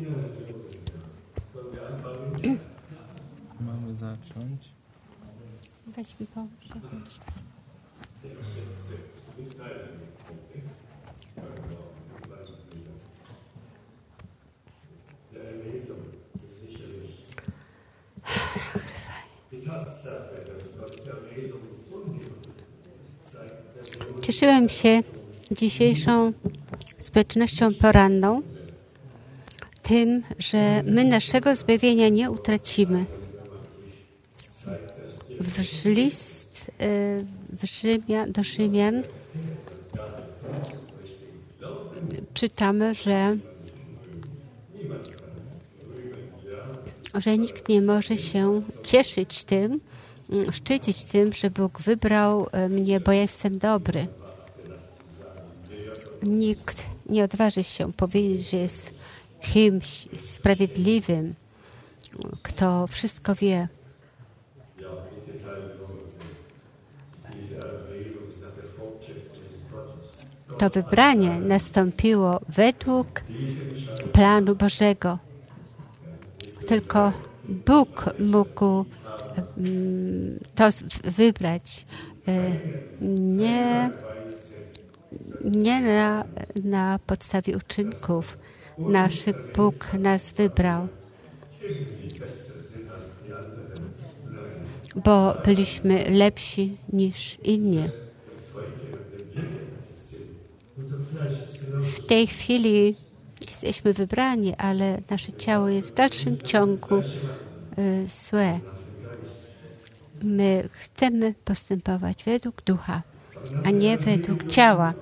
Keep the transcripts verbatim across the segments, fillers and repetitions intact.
Mamy zacząć. Weź mi pomóż. Cieszyłem się dzisiejszą społecznością poranną tym, że my naszego zbawienia nie utracimy. W list w Rzymian, do Rzymian czytamy, że, że nikt nie może się cieszyć tym, szczycić tym, że Bóg wybrał mnie, bo ja jestem dobry. Nikt nie odważy się powiedzieć, że jest kimś sprawiedliwym, kto wszystko wie. To wybranie nastąpiło według planu Bożego. Tylko Bóg mógł to wybrać. Nie, nie na, na podstawie uczynków. Nasz Bóg nas wybrał, bo byliśmy lepsi niż inni. W tej chwili jesteśmy wybrani, ale nasze ciało jest w dalszym ciągu y, złe. My chcemy postępować według ducha, a nie według ciała.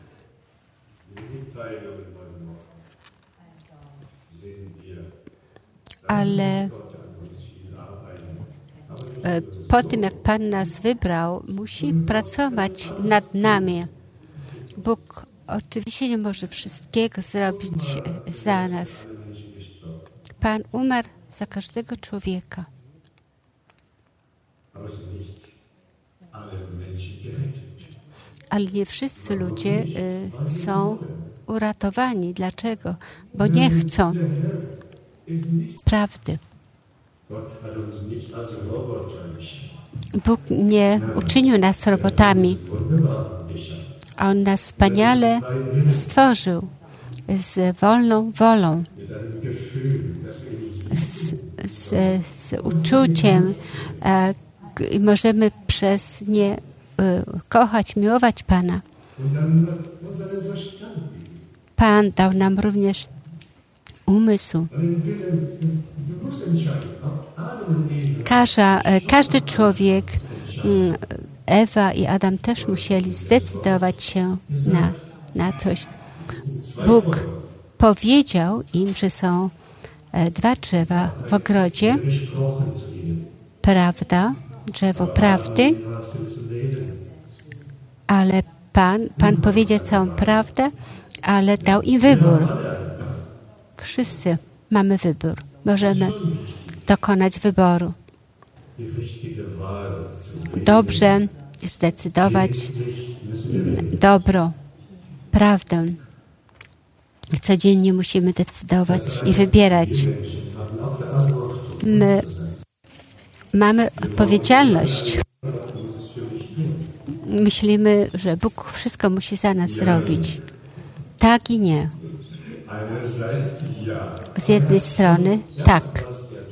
Ale po tym, jak Pan nas wybrał, musi pracować nad nami. Bóg oczywiście nie może wszystkiego zrobić za nas. Pan umarł za każdego człowieka. Ale nie wszyscy ludzie y, są uratowani. Dlaczego? Bo nie chcą prawdy. Bóg nie uczynił nas robotami. On nas wspaniale stworzył z wolną wolą, z, z, z uczuciem e, i możemy przez nie e, kochać, miłować Pana. Pan dał nam również umysł. Każda, każdy człowiek, Ewa i Adam też musieli zdecydować się na, na coś. Bóg powiedział im, że są dwa drzewa w ogrodzie. Prawda, drzewo prawdy, ale Pan, Pan powiedział całą prawdę, ale dał im wybór. Wszyscy mamy wybór. Możemy dokonać wyboru. Dobrze zdecydować dobro, prawdę. Codziennie musimy decydować i wybierać. My mamy odpowiedzialność. Myślimy, że Bóg wszystko musi za nas zrobić. Tak i nie. Z jednej strony tak.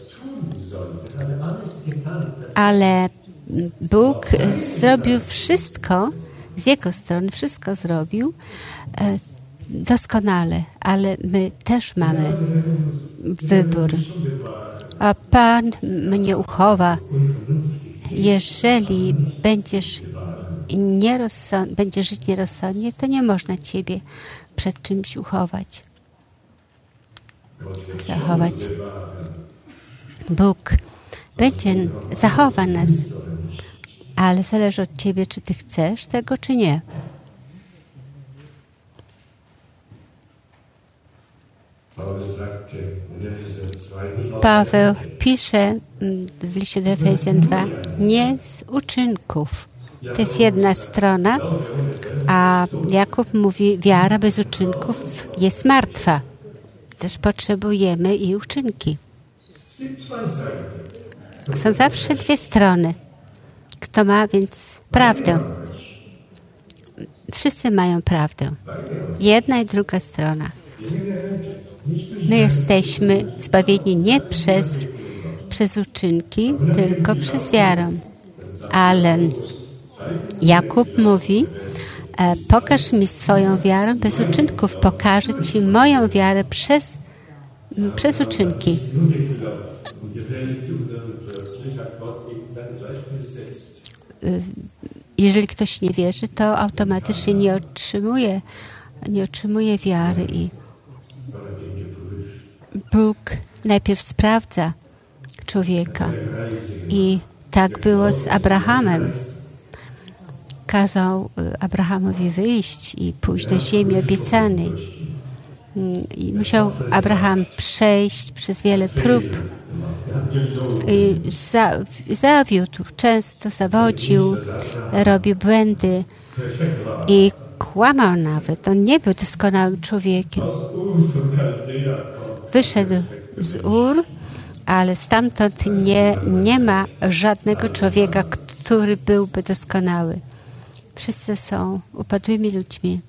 Ale Bóg zrobił wszystko, z Jego strony wszystko zrobił e, doskonale, ale my też mamy wybór. A Pan mnie uchowa. Jeżeli będziesz, nierozsąd, będziesz żyć nierozsądnie, to nie można Ciebie przed czymś uchować. Zachować. Bóg będzie, zachowa nas, ale zależy od Ciebie, czy Ty chcesz tego, czy nie. Paweł pisze w liście do Efezjan dwa, nie z uczynków. To jest jedna strona, a Jakub mówi, wiara bez uczynków jest martwa. też potrzebujemy i uczynki. Są zawsze dwie strony. Kto ma więc prawdę? Wszyscy mają prawdę. Jedna i druga strona. My jesteśmy zbawieni nie przez, przez uczynki, tylko przez wiarę. Ale Jakub mówi, e, pokaż mi swoją wiarę bez uczynków, pokażę Ci moją wiarę przez, m, przez uczynki. Jeżeli ktoś nie wierzy, to automatycznie nie otrzymuje, nie otrzymuje wiary i Bóg najpierw sprawdza człowieka. I tak było z Abrahamem. Kazał Abrahamowi wyjść i pójść do ziemi obiecanej. I musiał Abraham przejść przez wiele prób. I za, zawiódł, często zawodził, robił błędy i kłamał nawet. On nie był doskonałym człowiekiem. Wyszedł z Ur, ale stamtąd nie, nie ma żadnego człowieka, który byłby doskonały. Wszyscy są upadłymi ludźmi.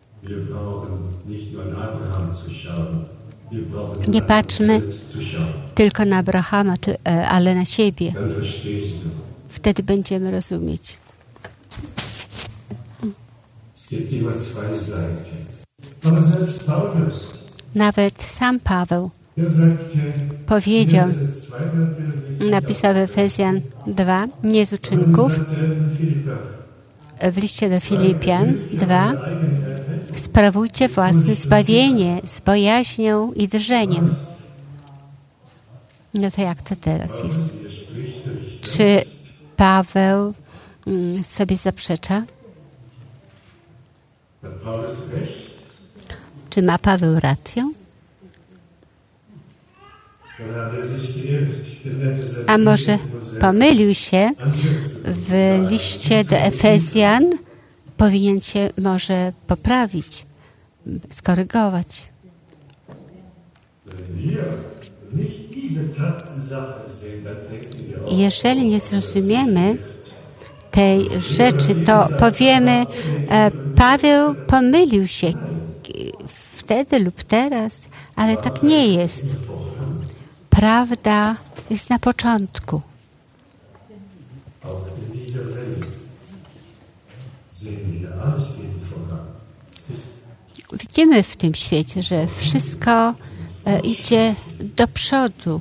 Nie patrzmy tylko na Abrahama, ale na siebie. Wtedy będziemy rozumieć. Nawet sam Paweł powiedział, napisał w Efezjan dwa, nie z uczynków, w liście do Filipian dwa, sprawujcie własne zbawienie z bojaźnią i drżeniem. No to jak to teraz jest? Czy Paweł mm, sobie zaprzecza? Czy ma Paweł rację? A może pomylił się w liście do Efezjan? Powinien się może poprawić, skorygować. Jeżeli nie zrozumiemy tej rzeczy, to powiemy, e, Paweł pomylił się wtedy lub teraz, ale tak nie jest. Prawda jest na początku. Widzimy w tym świecie, że wszystko e, idzie do przodu,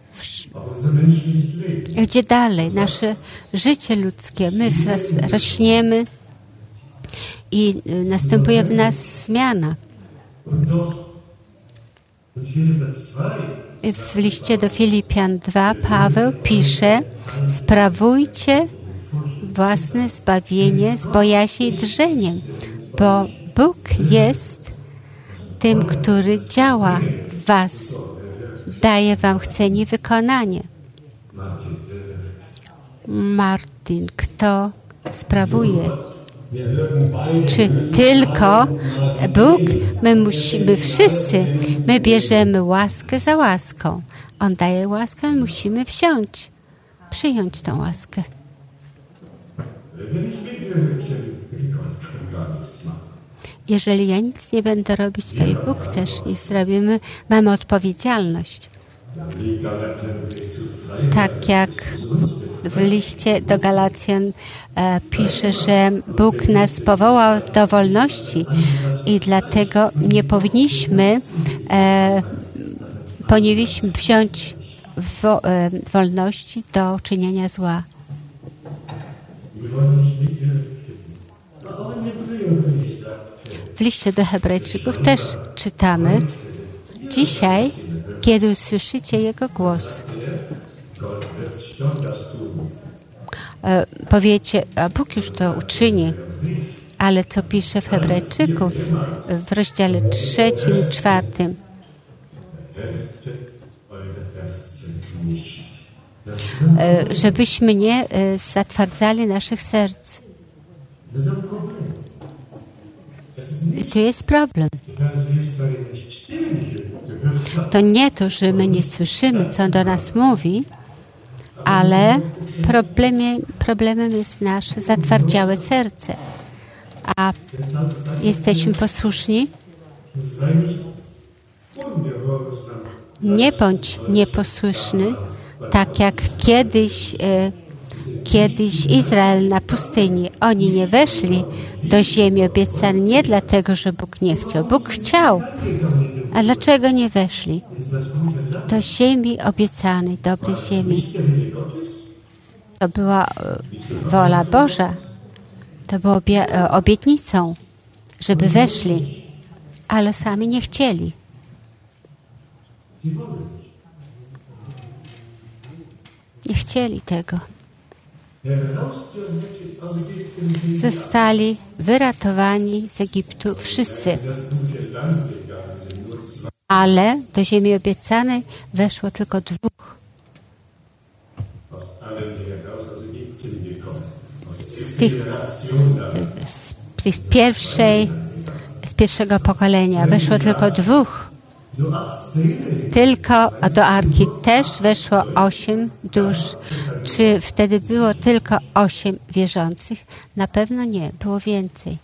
idzie dalej. Nasze życie ludzkie, my rośniemy i e, następuje w nas zmiana. W liście do Filipian dwa Paweł pisze, sprawujcie własne zbawienie z bojaźnią i drżeniem, bo Bóg jest tym, który działa w was, daje wam chcenie i wykonanie. Martin, kto sprawuje? Czy tylko Bóg? My musimy wszyscy, my bierzemy łaskę za łaską. On daje łaskę, my musimy wziąć, przyjąć tą łaskę. Jeżeli ja nic nie będę robić, to i Bóg też nic zrobi. My mamy odpowiedzialność. Tak jak w liście do Galacjan e, pisze, że Bóg nas powołał do wolności i dlatego nie powinniśmy, e, powinniśmy wziąć wo, e, wolności do czynienia zła. W liście do Hebrajczyków też czytamy, dzisiaj, kiedy usłyszycie Jego głos, e, powiecie, a Bóg już to uczyni, ale co pisze w Hebrajczyków w rozdziale trzecim i czwartym, e, żebyśmy nie e, zatwardzali naszych serc. I tu jest problem. To nie to, że my nie słyszymy, co on do nas mówi, ale problemie, problemem jest nasze zatwardziałe serce. A jesteśmy posłuszni? Nie bądź nieposłuszny, tak jak kiedyś, e, kiedyś Izrael na pustyni. Oni nie weszli do ziemi obiecanej nie dlatego, że Bóg nie chciał. Bóg chciał. A dlaczego nie weszli? Do ziemi obiecanej, dobrej ziemi. To była wola Boża. To było obie- obietnicą, żeby weszli, ale sami nie chcieli. Nie chcieli tego. Zostali wyratowani z Egiptu wszyscy. Ale do ziemi obiecanej weszło tylko dwóch. Z tych, z tych pierwszej, z pierwszego pokolenia weszło tylko dwóch. Tylko do Arki też weszło osiem dusz. Czy wtedy było tylko osiem wierzących? Na pewno nie, było więcej.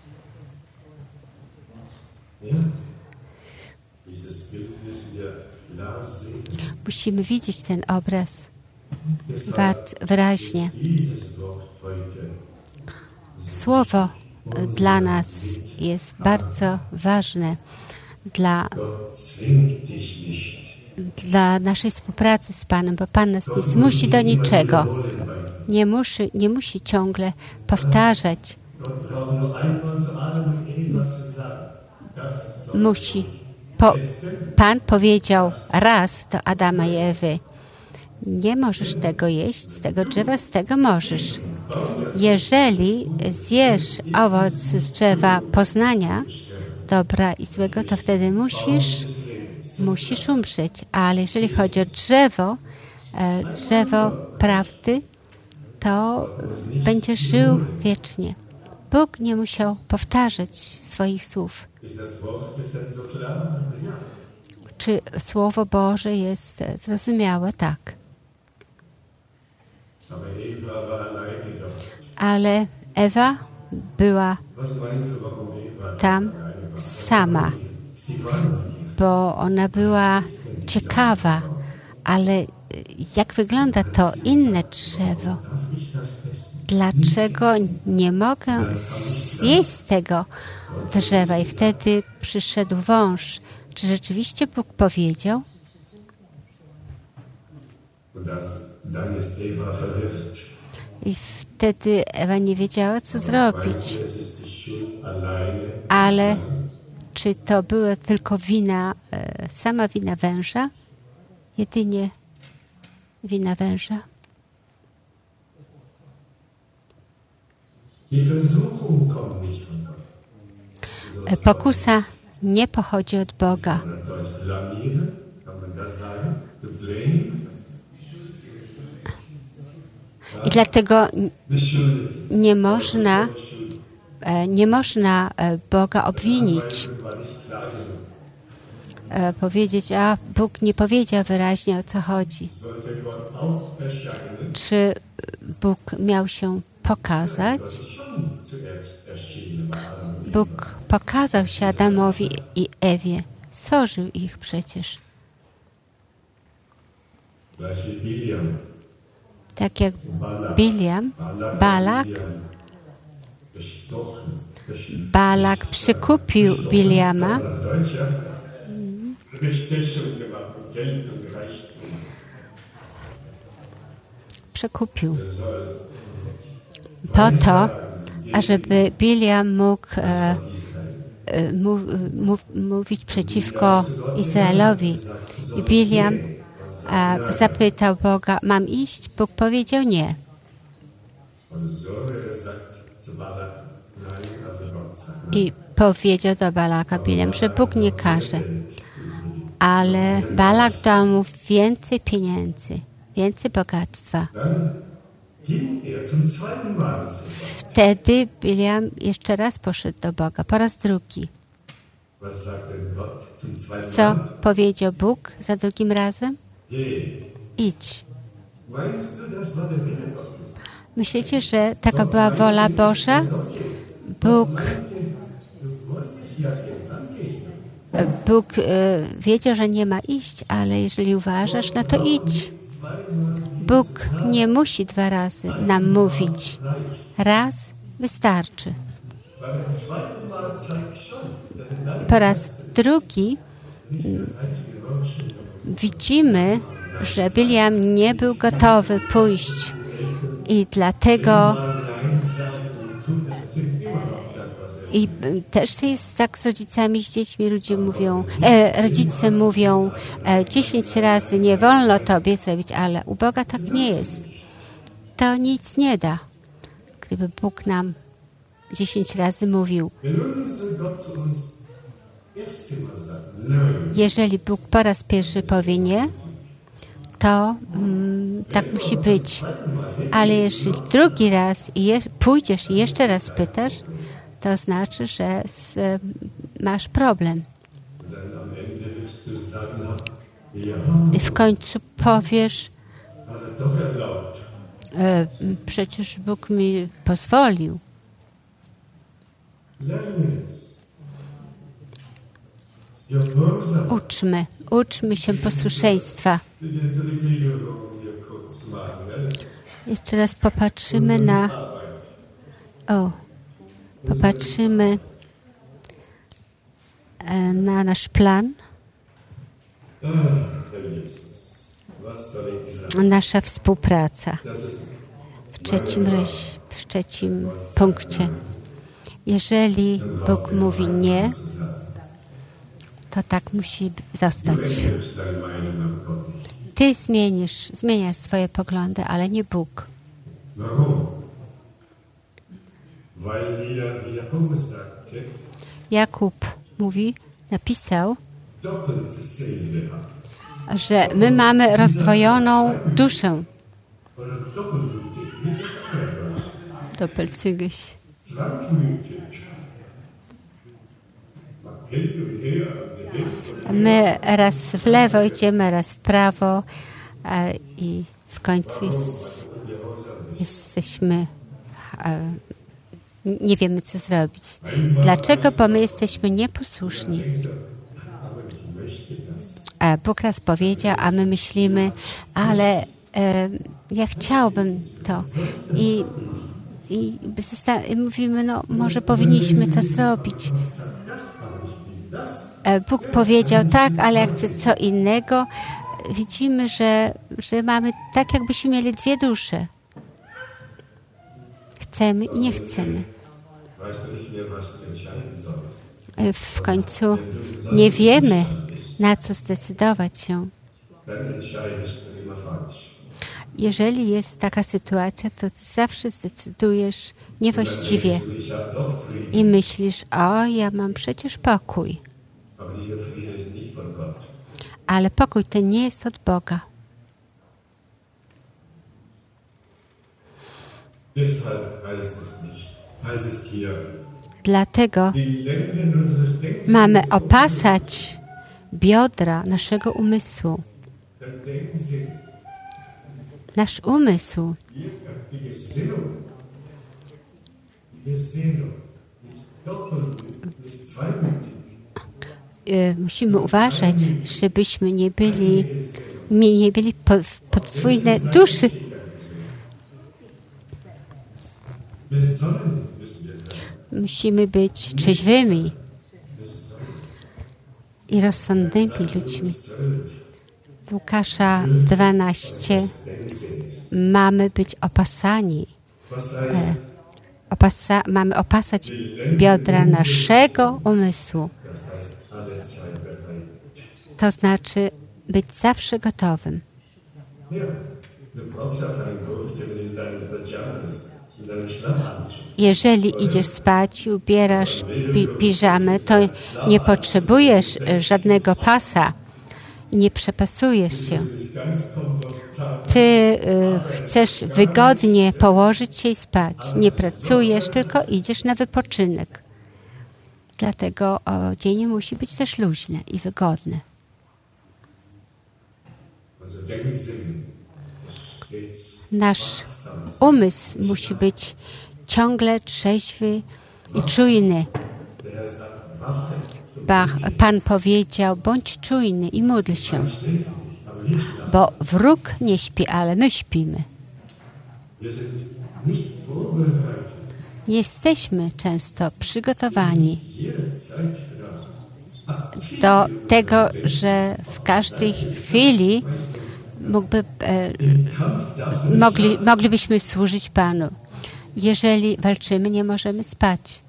Musimy widzieć ten obraz bardzo wyraźnie. Słowo dla nas jest bardzo ważne dla, dla naszej współpracy z Panem, bo Pan nas nie zmusi do niczego. Nie musi, nie musi ciągle powtarzać. Musi. Po, Pan powiedział raz do Adama i Ewy: nie możesz tego jeść, z tego drzewa, z tego możesz. Jeżeli zjesz owoc z drzewa poznania dobra i złego, to wtedy musisz, musisz umrzeć. Ale jeżeli chodzi o drzewo, e, drzewo prawdy, to będziesz żył wiecznie. Bóg nie musiał powtarzać swoich słów. Czy Słowo Boże jest zrozumiałe? Tak. Ale Ewa była tam sama, bo ona była ciekawa, ale jak wygląda to inne drzewo? Dlaczego nie mogę zjeść z tego drzewa? I wtedy przyszedł wąż. Czy rzeczywiście Bóg powiedział? I wtedy Ewa nie wiedziała, co zrobić. Ale czy to była tylko wina, sama wina węża? Jedynie wina węża? Pokusa nie pochodzi od Boga. I dlatego nie można, nie można Boga obwinić. Powiedzieć, a Bóg nie powiedział wyraźnie, o co chodzi. Czy Bóg miał się pokazać? Bóg pokazał się Adamowi i Ewie. Stworzył ich przecież. Tak jak Biliam, Balak, Balak przykupił Biliama. Przekupił. Po to, ażeby Biliam mógł e, e, mów, mów, mówić przeciwko Izraelowi. I Biliam e, zapytał Boga, mam iść? Bóg powiedział nie. I powiedział do Balaka Biliam, że Bóg nie każe. Ale Balak dał mu więcej pieniędzy, więcej bogactwa. Wtedy Biliam jeszcze raz poszedł do Boga, po raz drugi. Co powiedział Bóg za drugim razem? Idź. Myślicie, że taka była wola Boża? Bóg, Bóg y, wiedział, że nie ma iść, ale jeżeli uważasz, no to idź. Bóg nie musi dwa razy nam mówić. Raz wystarczy. Po raz drugi widzimy, że Biliam nie był gotowy pójść i dlatego i też to jest tak z rodzicami, z dziećmi. Ludzie mówią, e, rodzice mówią e, dziesięć razy nie wolno tobie zrobić, ale u Boga tak nie jest. To nic nie da. Gdyby Bóg nam dziesięć razy mówił, jeżeli Bóg po raz pierwszy powie nie, to mm, tak musi być. Ale jeżeli drugi raz i je, pójdziesz i jeszcze raz pytasz, to znaczy, że z, masz problem. I w końcu powiesz, e, przecież Bóg mi pozwolił. Uczmy, uczmy się posłuszeństwa. Jeszcze raz popatrzymy na... O, popatrzymy na nasz plan. Nasza współpraca. W trzecim, w trzecim punkcie. Jeżeli Bóg mówi nie, to tak musi zostać. Ty zmienisz, zmieniasz swoje poglądy, ale nie Bóg. Jakub mówi, napisał, że my mamy rozdwojoną duszę. Doppelzügig. My raz w lewo idziemy, raz w prawo a, i w końcu jest, jesteśmy, a, nie wiemy, co zrobić. Dlaczego? Bo my jesteśmy nieposłuszni. A Bóg raz powiedział, a my myślimy, ale e, ja chciałbym to. I, i, i mówimy, no może powinniśmy to zrobić. Bóg powiedział tak, ale jak chcę co innego, widzimy, że, że mamy tak, jakbyśmy mieli dwie dusze. Chcemy i nie chcemy. W końcu nie wiemy, na co zdecydować się. Jeżeli jest taka sytuacja, to ty zawsze zdecydujesz niewłaściwie i myślisz, o, ja mam przecież pokój. Ale pokój ten nie jest od Boga. Dlatego mamy opasać biodra naszego umysłu. Nasz umysł musimy uważać, żebyśmy nie byli, nie byli podwójne duszy. Musimy być trzeźwymi i rozsądnymi ludźmi. Łukasza dwanaście. Mamy być opasani. E, opasa, mamy opasać biodra naszego umysłu. To znaczy być zawsze gotowym. Jeżeli idziesz spać i ubierasz pi- piżamę, to nie potrzebujesz żadnego pasa. Nie przepasujesz się. Ty y, chcesz wygodnie położyć się i spać. Nie pracujesz, tylko idziesz na wypoczynek. Dlatego odzienie musi być też luźne i wygodne. Nasz umysł musi być ciągle trzeźwy i czujny. Pan powiedział, bądź czujny i módl się, bo wróg nie śpi, ale my śpimy. Nie jesteśmy często przygotowani do tego, że w każdej chwili mógłby, e, mogli, moglibyśmy służyć Panu. Jeżeli walczymy, nie możemy spać.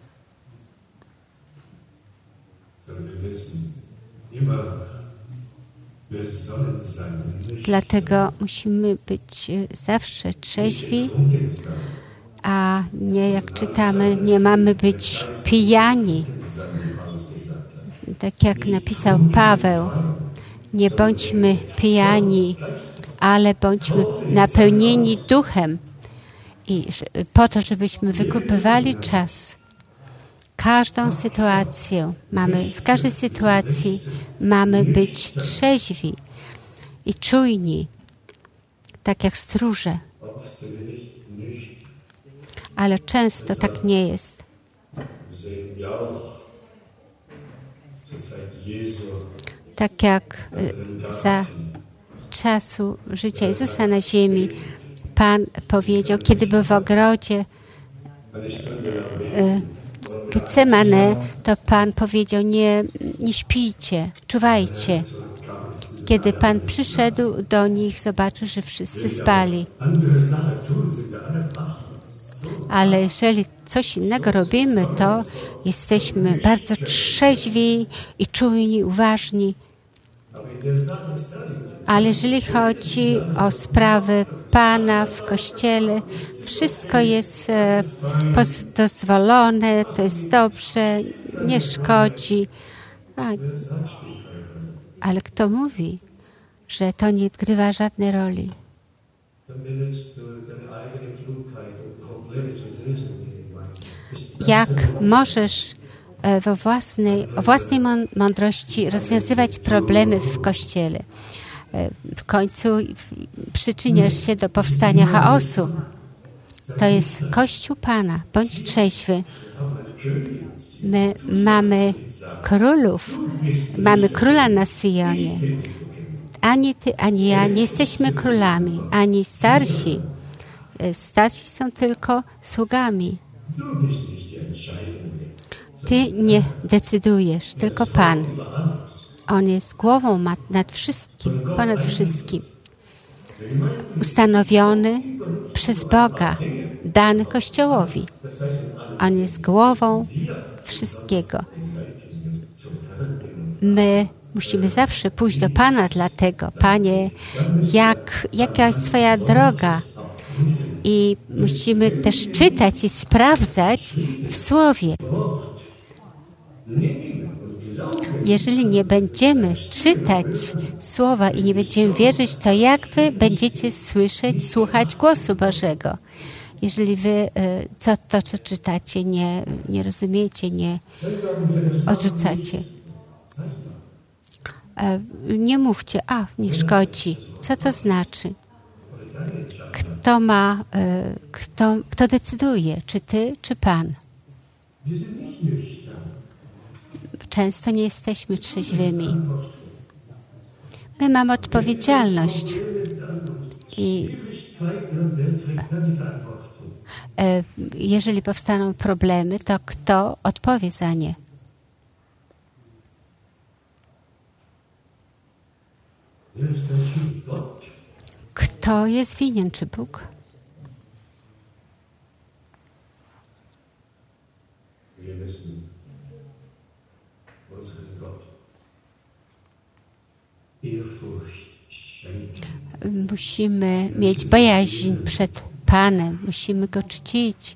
Dlatego musimy być zawsze trzeźwi, a nie, jak czytamy, nie mamy być pijani. Tak jak napisał Paweł, nie bądźmy pijani, ale bądźmy napełnieni duchem i po to, żebyśmy wykupywali czas. Każdą sytuację mamy, w każdej sytuacji mamy być trzeźwi i czujni, tak jak stróże. Ale często tak nie jest. Tak jak za czasu życia Jezusa na ziemi Pan powiedział, kiedy był w ogrodzie Getsemane, to Pan powiedział, nie, nie śpijcie, czuwajcie. Kiedy Pan przyszedł do nich, zobaczył, że wszyscy spali. Ale jeżeli coś innego robimy, to jesteśmy bardzo trzeźwi i czujni, uważni. Ale jeżeli chodzi o sprawy Pana w Kościele, wszystko jest e, dozwolone, to jest dobrze, nie szkodzi. A, ale kto mówi, że to nie odgrywa żadnej roli? Jak możesz we własnej, o własnej mądrości rozwiązywać problemy w Kościele? W końcu przyczyniasz się do powstania chaosu. To jest Kościół Pana. Bądź trzeźwy. My mamy królów. Mamy króla na Syjonie. Ani ty, ani ja nie jesteśmy królami, ani starsi. Starsi są tylko sługami. Ty nie decydujesz, tylko Pan. On jest głową nad wszystkim, ponad wszystkim. Ustanowiony przez Boga, dany Kościołowi. On jest głową wszystkiego. My musimy zawsze pójść do Pana dlatego. Panie, jak, jaka jest Twoja droga? I musimy też czytać i sprawdzać w Słowie. Jeżeli nie będziemy czytać Słowa i nie będziemy wierzyć, to jak wy będziecie słyszeć, słuchać głosu Bożego? Jeżeli wy co, to, co czytacie, nie, nie rozumiecie, nie odrzucacie. Nie mówcie, a nie szkodzi. Co to znaczy? Kto ma, kto, kto decyduje? Czy ty, czy Pan? Często nie jesteśmy trzeźwymi. My mamy odpowiedzialność. I jeżeli powstaną problemy, to kto odpowie za nie? Kto jest winien, czy Bóg? Musimy mieć bojaźń przed Panem, musimy Go czcić.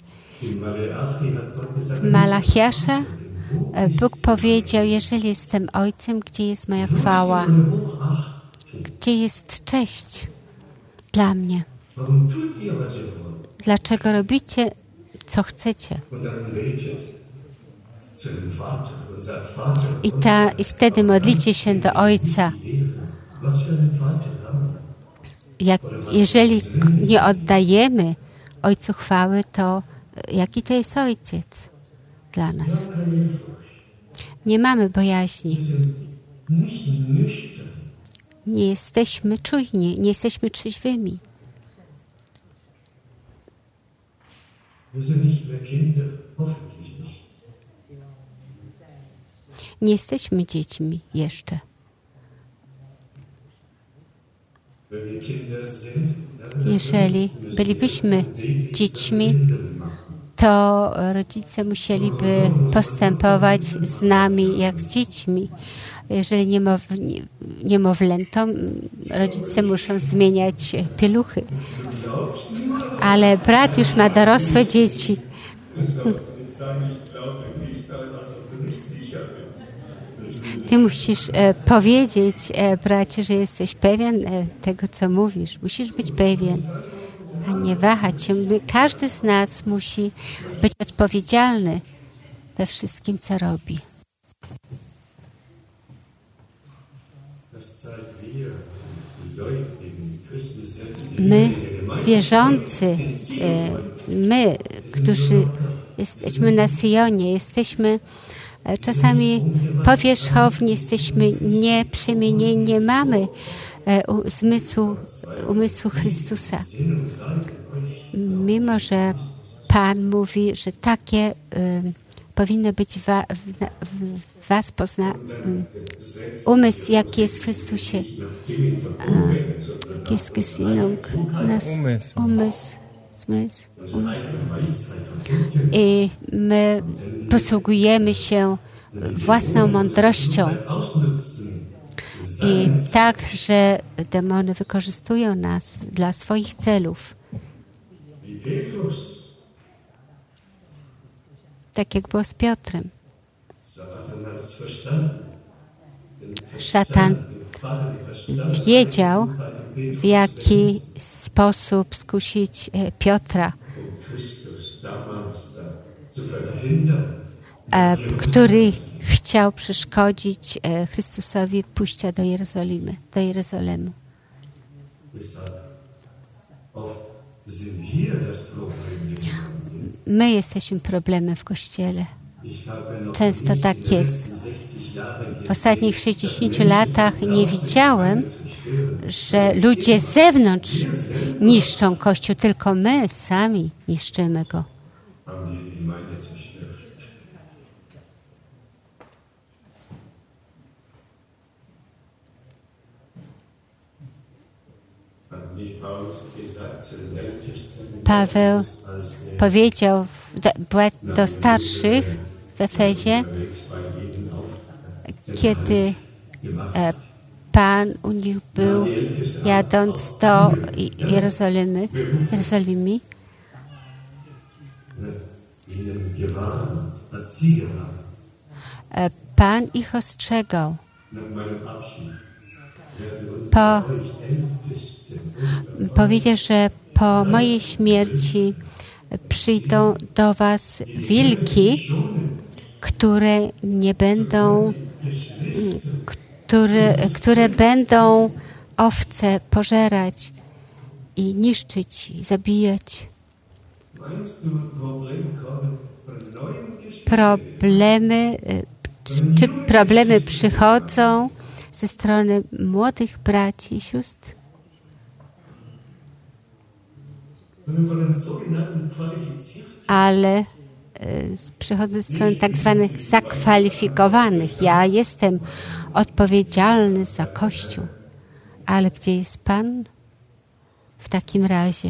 Malachiasza Bóg powiedział, jeżeli jestem Ojcem, gdzie jest moja chwała? Gdzie jest cześć dla mnie? Dlaczego robicie, co chcecie? I, ta, I wtedy modlicie się do Ojca. Jak, jeżeli nie oddajemy Ojcu chwały, to jaki to jest Ojciec dla nas? Nie mamy bojaźni. Nie jesteśmy czujni, nie jesteśmy trzeźwymi. Nie jesteśmy dziećmi jeszcze. Jeżeli bylibyśmy dziećmi, to rodzice musieliby postępować z nami jak z dziećmi. Jeżeli niemow, niemowlętom, rodzice muszą zmieniać pieluchy. Ale brat już ma dorosłe dzieci. Ty musisz e, powiedzieć, e, bracie, że jesteś pewien e, tego, co mówisz. Musisz być pewien, a nie wahać się. Każdy z nas musi być odpowiedzialny we wszystkim, co robi. My, wierzący, my, którzy jesteśmy na Sionie, jesteśmy czasami powierzchowni, jesteśmy nieprzemienieni, nie mamy umysłu, umysłu Chrystusa. Mimo że Pan mówi, że takie powinno być wa, w, w was pozna um, umysł, jaki jest w Chrystusie. Jest Gesinnung, nas umysł, umysł, umysł. I my posługujemy się własną mądrością. I tak, że demony wykorzystują nas dla swoich celów. Tak jak było z Piotrem. Szatan wiedział, w jaki sposób skusić Piotra, który chciał przeszkodzić Chrystusowi pójścia do Jerozolimy, do Jerozolemu. My jesteśmy problemem w Kościele. Często tak jest. W ostatnich sześćdziesięciu latach nie widziałem, że ludzie z zewnątrz niszczą Kościół, tylko my sami niszczymy go. Paweł powiedział do, do starszych w Efezie, kiedy e, Pan u nich był, jadąc do Jerozolimy, Jerozolimy e, Pan ich ostrzegał. Po, powiedział, że po mojej śmierci przyjdą do was wilki, które nie będą, które, które będą owce pożerać i niszczyć, i zabijać. Problemy, czy, czy problemy przychodzą ze strony młodych braci i sióstr? Ale y, przychodzę ze strony tak zwanych zakwalifikowanych. Ja jestem odpowiedzialny za Kościół. Ale gdzie jest Pan w takim razie?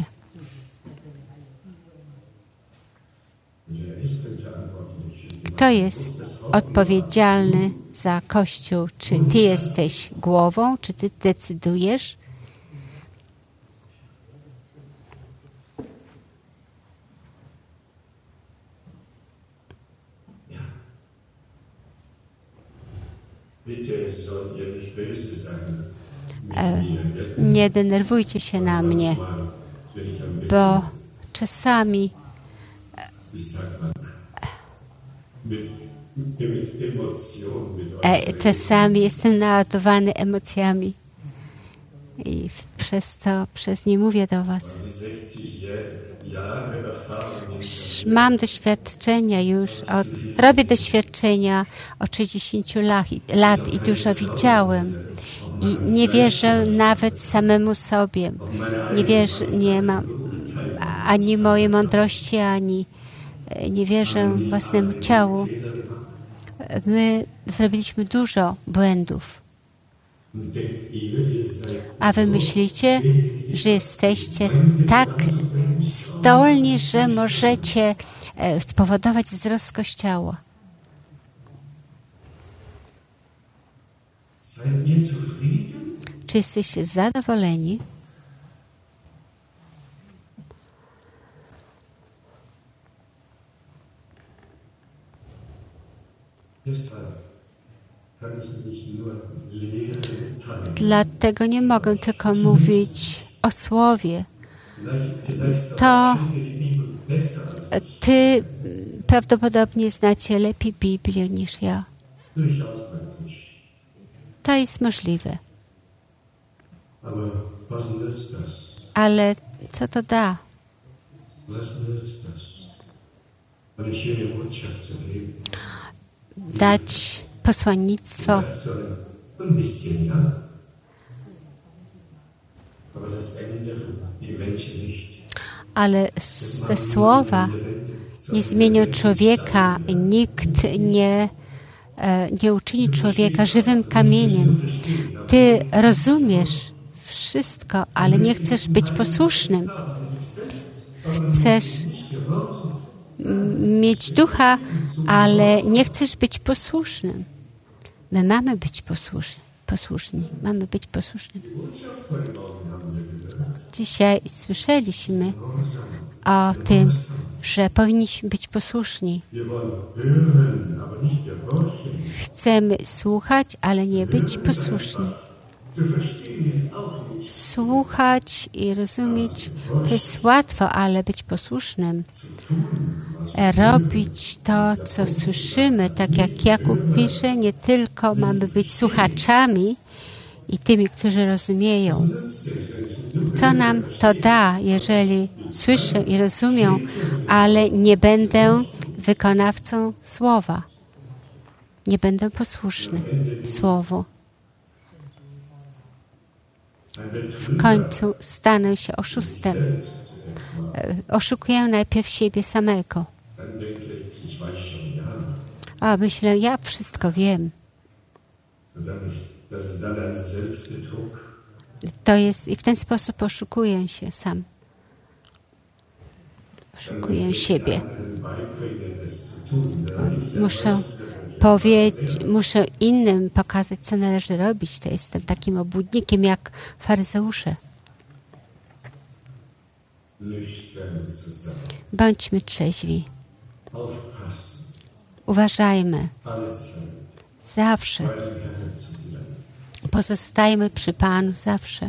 Kto jest odpowiedzialny za Kościół? Czy Ty jesteś głową? Czy Ty decydujesz? E, nie denerwujcie się na mnie, bo czasami E, czasami jestem naładowany emocjami i w- przez to, przez nie mówię do was. Sz- Mam doświadczenia już, od, robię doświadczenia od sześćdziesięciu lat, i- lat i dużo widziałem. I nie wierzę nawet samemu sobie. Nie wierzę, nie mam ani mojej mądrości, ani e, nie wierzę własnemu ciału. My zrobiliśmy dużo błędów. A wy myślicie, że jesteście tak zdolni, że możecie e, spowodować wzrost Kościoła. Czy jesteście zadowoleni? Dlatego nie mogę tylko mówić o słowie. To ty prawdopodobnie znacie lepiej Biblię niż ja. To jest możliwe. Ale co to da? Dać posłannictwo. Ale s- te słowa nie zmienią człowieka. Nikt nie, e, nie uczyni człowieka żywym kamieniem. Ty rozumiesz wszystko, ale nie chcesz być posłusznym. Chcesz m- mieć ducha, ale nie chcesz być posłusznym. My mamy być posłuszni. posłuszni. Mamy być posłuszni. Dzisiaj słyszeliśmy o tym, że powinniśmy być posłuszni. Chcemy słuchać, ale nie być posłuszni. Słuchać i rozumieć to jest łatwo, ale być posłusznym, robić to, co słyszymy, tak jak Jakub pisze, nie tylko mamy być słuchaczami i tymi, którzy rozumieją. Co nam to da, jeżeli słyszę i rozumiem, ale nie będę wykonawcą słowa. Nie będę posłuszny słowu. W końcu stanę się oszustem. E, Oszukuję najpierw siebie samego. A myślę, ja wszystko wiem. To jest i w ten sposób oszukuję się sam. Oszukuję siebie. Muszę powiedzieć, muszę innym pokazać, co należy robić. To jestem takim obłudnikiem jak faryzeusze. Bądźmy trzeźwi. Uważajmy. Zawsze. Pozostajmy przy Panu zawsze.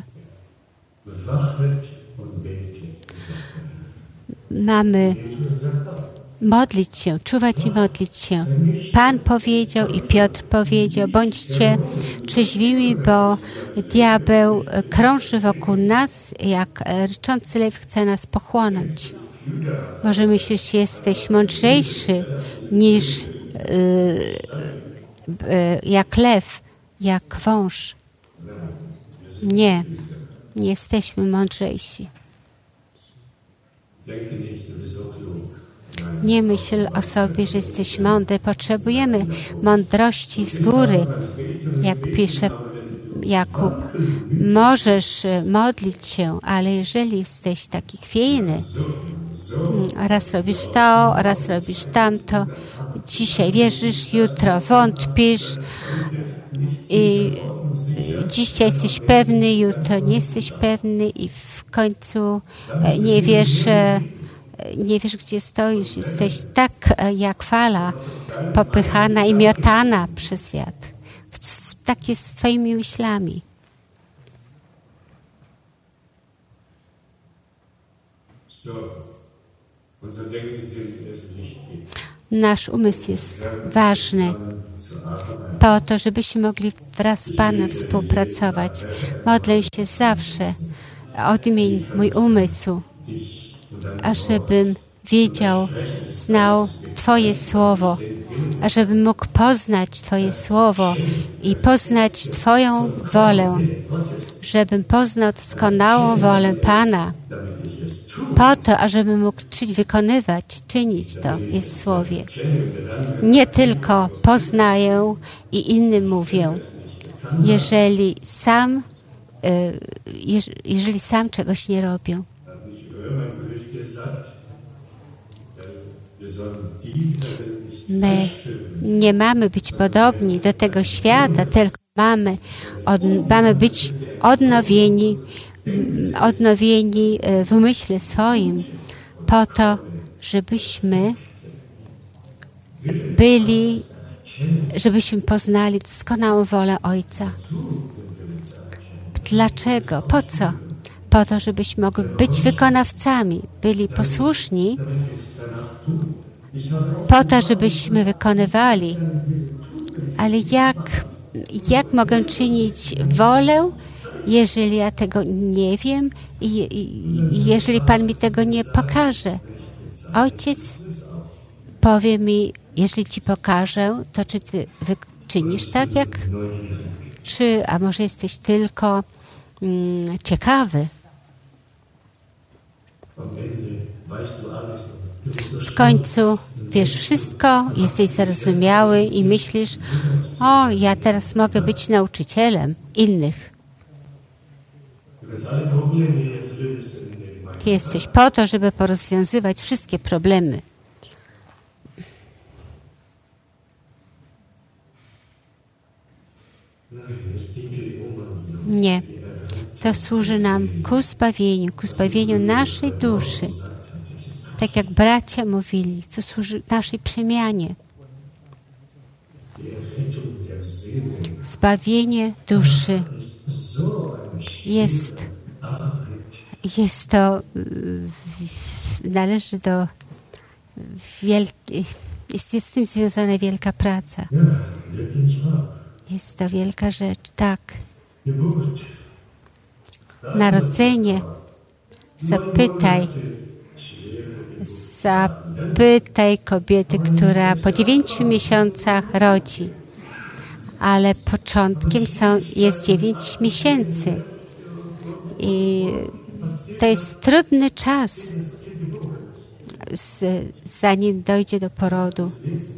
Mamy modlić się, czuwać i modlić się. Pan powiedział i Piotr powiedział, bądźcie trzeźwimi, bo diabeł krąży wokół nas, jak ryczący lew chce nas pochłonąć. Może myślisz, że jesteś mądrzejszy niż yy, yy, jak lew, jak wąż. Nie, nie jesteśmy mądrzejsi. Nie myśl o sobie, że jesteś mądry. Potrzebujemy mądrości z góry, jak pisze Jakub. Możesz modlić się, ale jeżeli jesteś taki chwiejny, raz robisz to, raz robisz tamto, dzisiaj wierzysz, jutro wątpisz i dzisiaj jesteś pewny, jutro nie jesteś pewny i w końcu nie wiesz, nie wiesz, gdzie stoisz. Jesteś tak jak fala popychana i miotana przez wiatr. Tak jest z twoimi myślami. Nasz umysł jest ważny po to, żebyśmy mogli wraz z Panem współpracować. Modlę się zawsze, odmień mój umysł, ażebym wiedział, znał Twoje Słowo, ażebym mógł poznać Twoje Słowo i poznać Twoją wolę, żebym poznał doskonałą wolę Pana, po to, ażebym mógł czy wykonywać, czynić to jest w Słowie. Nie tylko poznaję i innym mówię. Jeżeli sam, jeżeli sam czegoś nie robię. My nie mamy być podobni do tego świata, tylko mamy, od, mamy być odnowieni, odnowieni w umyśle swoim, po to, żebyśmy byli, żebyśmy poznali doskonałą wolę Ojca. Dlaczego? Po co? Po to, żebyśmy mogli być wykonawcami, byli posłuszni, po to, żebyśmy wykonywali. Ale jak, jak mogę czynić wolę, jeżeli ja tego nie wiem i, i, i jeżeli Pan mi tego nie pokaże? Ojciec powie mi, jeżeli Ci pokażę, to czy Ty czynisz tak, jak... Czy, a może jesteś tylko mm, ciekawy? W końcu wiesz wszystko, jesteś zarozumiały i myślisz, o, ja teraz mogę być nauczycielem innych. Ty jesteś po to, żeby porozwiązywać wszystkie problemy. Nie. To służy nam ku zbawieniu, ku zbawieniu naszej duszy. Tak jak bracia mówili, to służy naszej przemianie. Zbawienie duszy jest, jest to, należy do wielkiej, jest, jest z tym związana wielka praca. Jest to wielka rzecz, tak. Narodzenie. Zapytaj, zapytaj kobiety, która po dziewięciu miesiącach rodzi, ale początkiem są, jest dziewięć miesięcy. I to jest trudny czas, z, zanim dojdzie do porodu.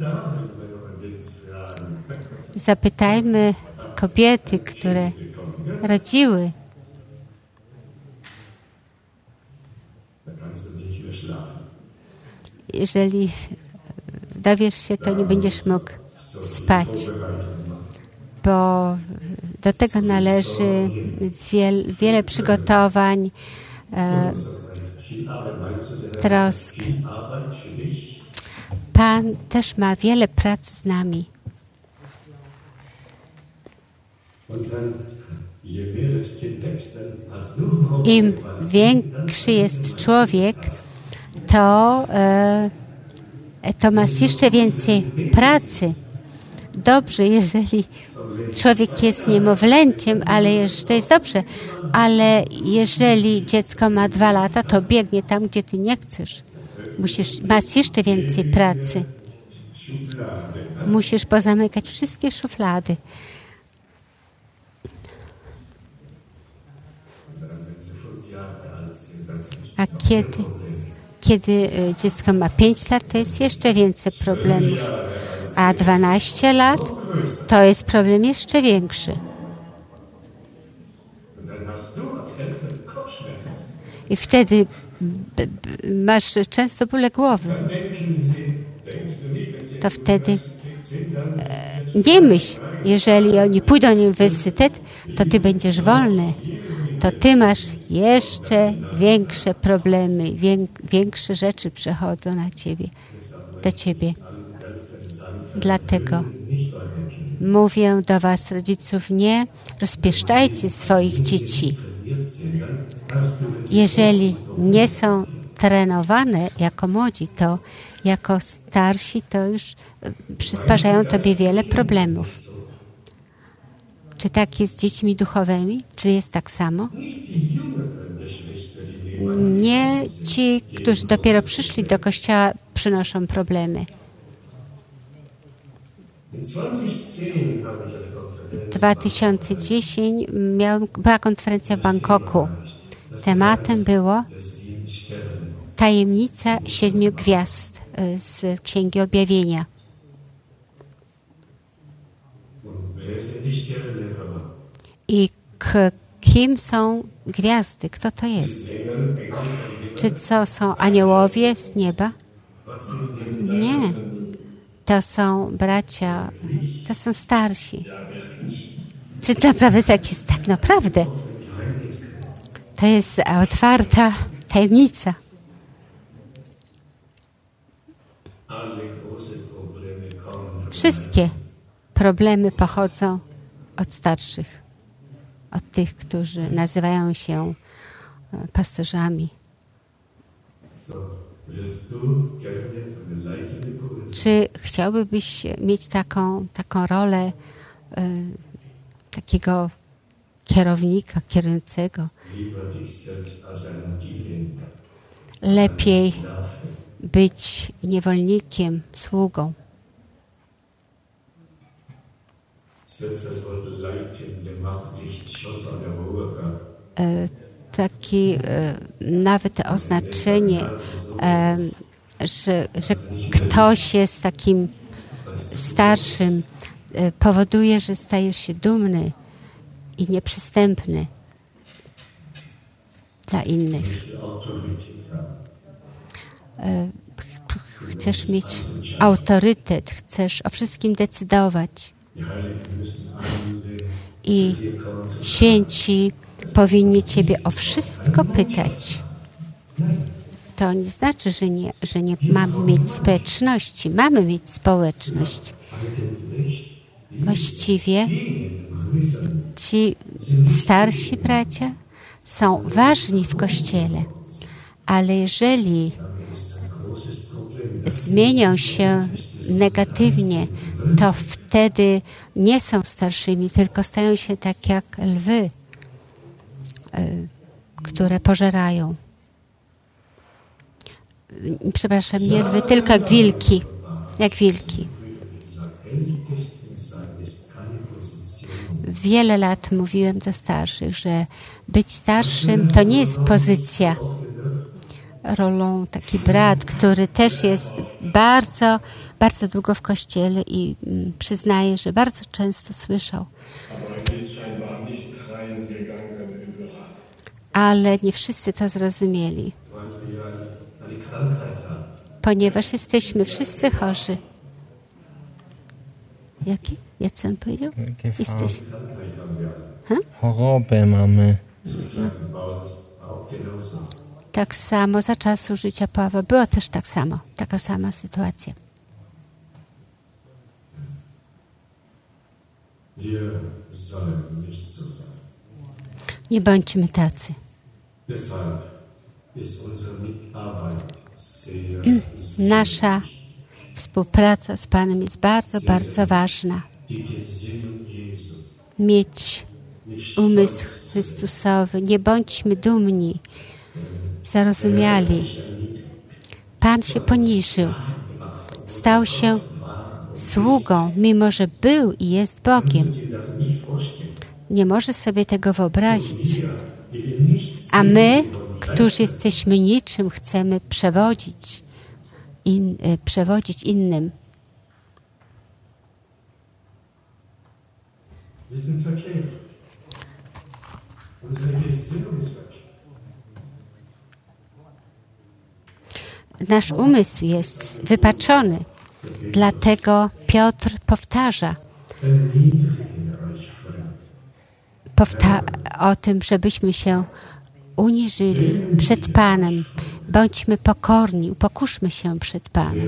Zapytajmy kobiety, które rodziły. Jeżeli dowiesz się, to nie będziesz mógł spać, bo do tego należy wiel, wiele przygotowań, e, trosk. Pan też ma wiele pracy z nami. Im większy jest człowiek, to, e, to masz jeszcze więcej pracy. Dobrze, jeżeli człowiek jest niemowlęciem, ale jeż, to jest dobrze, ale jeżeli dziecko ma dwa lata, to biegnie tam, gdzie ty nie chcesz. Musisz, masz jeszcze więcej pracy. Musisz pozamykać wszystkie szuflady. A kiedy, kiedy dziecko ma pięć lat, to jest jeszcze więcej problemów. A dwanaście lat, to jest problem jeszcze większy. I wtedy b, b, masz często bóle głowy. To wtedy e, nie myśl, jeżeli oni pójdą na uniwersytet, to ty będziesz wolny. To ty masz jeszcze większe problemy, większe rzeczy przechodzą na ciebie, do ciebie. Dlatego mówię do was, rodziców, nie rozpieszczajcie swoich dzieci. Jeżeli nie są trenowane jako młodzi, to jako starsi to już przysparzają tobie wiele problemów. Czy tak jest z dziećmi duchowymi? Czy jest tak samo? Nie ci, którzy dopiero przyszli do kościoła, przynoszą problemy. W dwa tysiące dziesiątym miałem, była konferencja w Bangkoku. Tematem było tajemnica siedmiu gwiazd z Księgi Objawienia. I k- kim są gwiazdy? Kto to jest? Czy co są aniołowie z nieba? Nie. To są bracia, to są starsi. Czy naprawdę tak jest? Tak naprawdę. To jest otwarta tajemnica. Wszystkie problemy pochodzą od starszych, od tych, którzy nazywają się pasterzami. Czy chciałbyś mieć taką, taką rolę y, takiego kierownika, kierującego? Lepiej być niewolnikiem, sługą. Y, taki y, nawet oznaczenie, y, że, że ktoś jest takim starszym, y, powoduje, że stajesz się dumny i nieprzystępny dla innych. Y, chcesz mieć autorytet, chcesz o wszystkim decydować. I święci powinni Ciebie o wszystko pytać. To nie znaczy, że nie, że nie mamy mieć społeczności. Mamy mieć społeczność. Właściwie ci starsi bracia są ważni w Kościele, ale jeżeli zmienią się negatywnie, to wtedy nie są starszymi, tylko stają się tak jak lwy, które pożerają. Przepraszam, nie lwy, tylko jak wilki. Jak wilki. Wiele lat mówiłem do starszych, że być starszym to nie jest pozycja. Rolą taki brat, który też jest bardzo, bardzo długo w Kościele i mm, przyznaje, że bardzo często słyszał. Ale nie wszyscy to zrozumieli. Ponieważ jesteśmy wszyscy chorzy. Jaki? Jacy on powiedział? Jesteś. Hmm? Chorobę mamy. No. Tak samo za czasu życia Pawła było też tak samo, taka sama sytuacja. Nie bądźmy tacy. Nasza współpraca z Panem jest bardzo, bardzo ważna. Mieć umysł Chrystusowy. Nie bądźmy dumni, zarozumiali. Pan się poniżył. Stał się sługą, mimo że był i jest Bogiem. Nie może sobie tego wyobrazić. A my, którzy jesteśmy niczym, chcemy przewodzić, in, przewodzić innym. Nasz umysł jest wypaczony. Dlatego Piotr powtarza powta- o tym, żebyśmy się uniżyli przed Panem. Bądźmy pokorni, upokurzmy się przed Panem.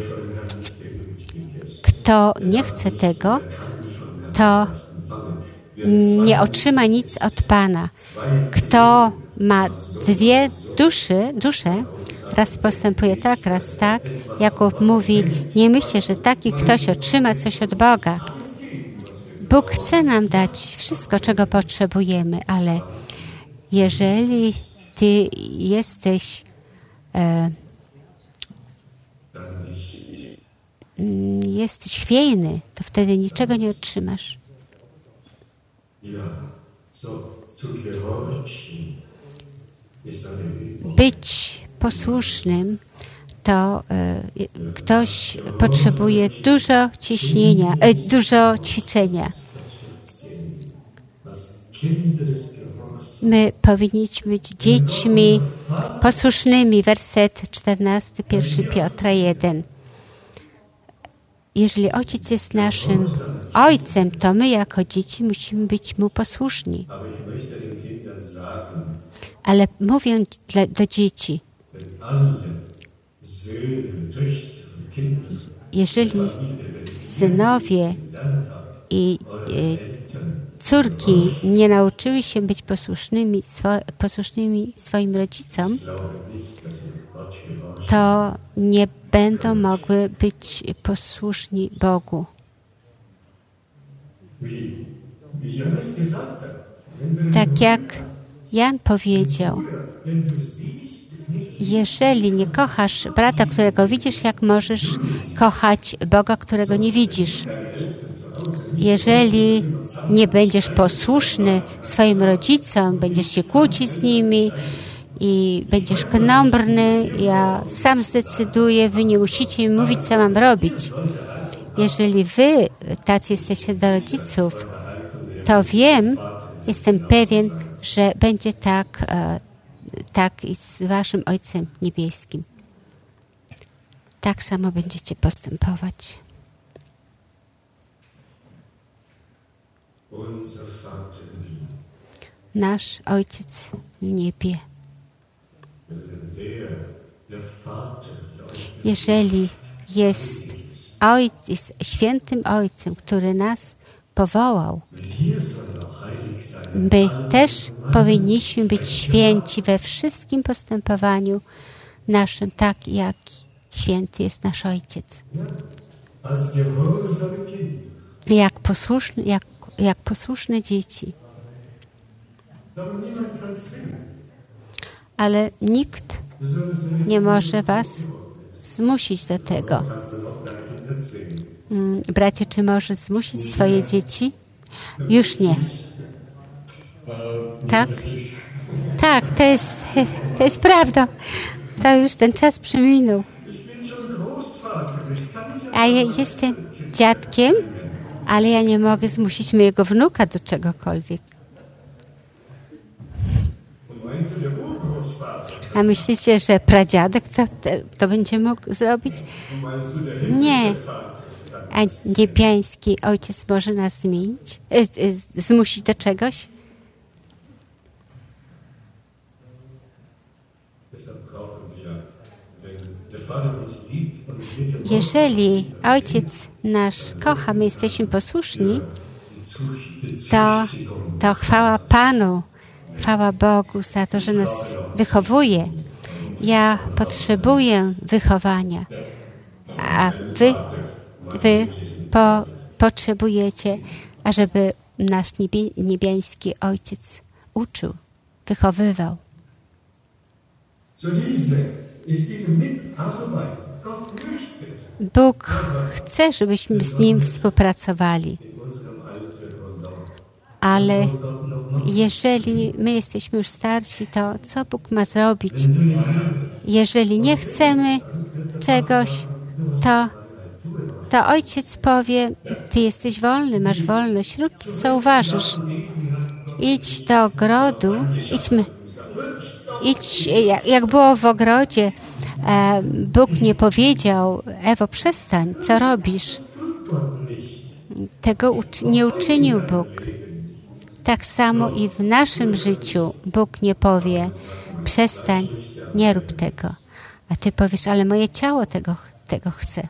Kto nie chce tego, to nie otrzyma nic od Pana. Kto ma dwie duszy, dusze, Raz postępuje tak, raz tak. Jakub mówi, nie myślcie, że taki ktoś otrzyma coś od Boga. Bóg chce nam dać wszystko, czego potrzebujemy, ale jeżeli ty jesteś e, jesteś chwiejny, to wtedy niczego nie otrzymasz. Być posłusznym to e, ktoś potrzebuje dużo ciśnienia, e, dużo ćwiczenia. My powinniśmy być dziećmi posłusznymi. Werset czternasty, pierwszy Piotra jeden. Jeżeli Ojciec jest naszym Ojcem, to my jako dzieci musimy być Mu posłuszni. Ale mówię dla, do dzieci, jeżeli synowie i e, córki nie nauczyły się być posłusznymi, swo, posłusznymi swoim rodzicom, to nie będą mogły być posłuszni Bogu. Tak jak Jan powiedział, jeżeli nie kochasz brata, którego widzisz, jak możesz kochać Boga, którego nie widzisz? Jeżeli nie będziesz posłuszny swoim rodzicom, będziesz się kłócić z nimi i będziesz knombrny, ja sam zdecyduję, wy nie musicie mi mówić, co mam robić. Jeżeli wy tacy jesteście do rodziców, to wiem, jestem pewien, że będzie tak, e, tak i z waszym Ojcem Niebieskim. Tak samo będziecie postępować. Nasz Ojciec w niebie. Jeżeli jest Ojciec, jest świętym Ojcem, który nas powołał, my też powinniśmy być święci we wszystkim postępowaniu naszym, tak jak święty jest nasz Ojciec. Jak posłuszny, jak, jak posłuszne dzieci. Ale nikt nie może was zmusić do tego. Bracie, czy możesz zmusić swoje dzieci? Już nie. Tak? Tak, to jest, to jest prawda. To już ten czas przeminął. A ja jestem dziadkiem, ale ja nie mogę zmusić mojego wnuka do czegokolwiek. A myślicie, że pradziadek to, to będzie mógł zrobić? Nie. A niebiański Ojciec może nas zmienić? Zmusić do czegoś? Jeżeli Ojciec nasz kocha, my jesteśmy posłuszni, to, to chwała Panu, chwała Bogu za to, że nas wychowuje. Ja potrzebuję wychowania, a wy, wy po, potrzebujecie, ażeby nasz niebie, niebiański Ojciec uczył, wychowywał. Bóg chce, żebyśmy z Nim współpracowali. Ale jeżeli my jesteśmy już starsi, to co Bóg ma zrobić? Jeżeli nie chcemy czegoś, to, to Ojciec powie, ty jesteś wolny, masz wolność, rób co uważasz. Idź do ogrodu, idźmy, idź, jak było w ogrodzie, Bóg nie powiedział, Ewo, przestań, co robisz? Tego nie uczynił Bóg. Tak samo i w naszym życiu Bóg nie powie, przestań, nie rób tego. A ty powiesz, ale moje ciało tego, tego chce.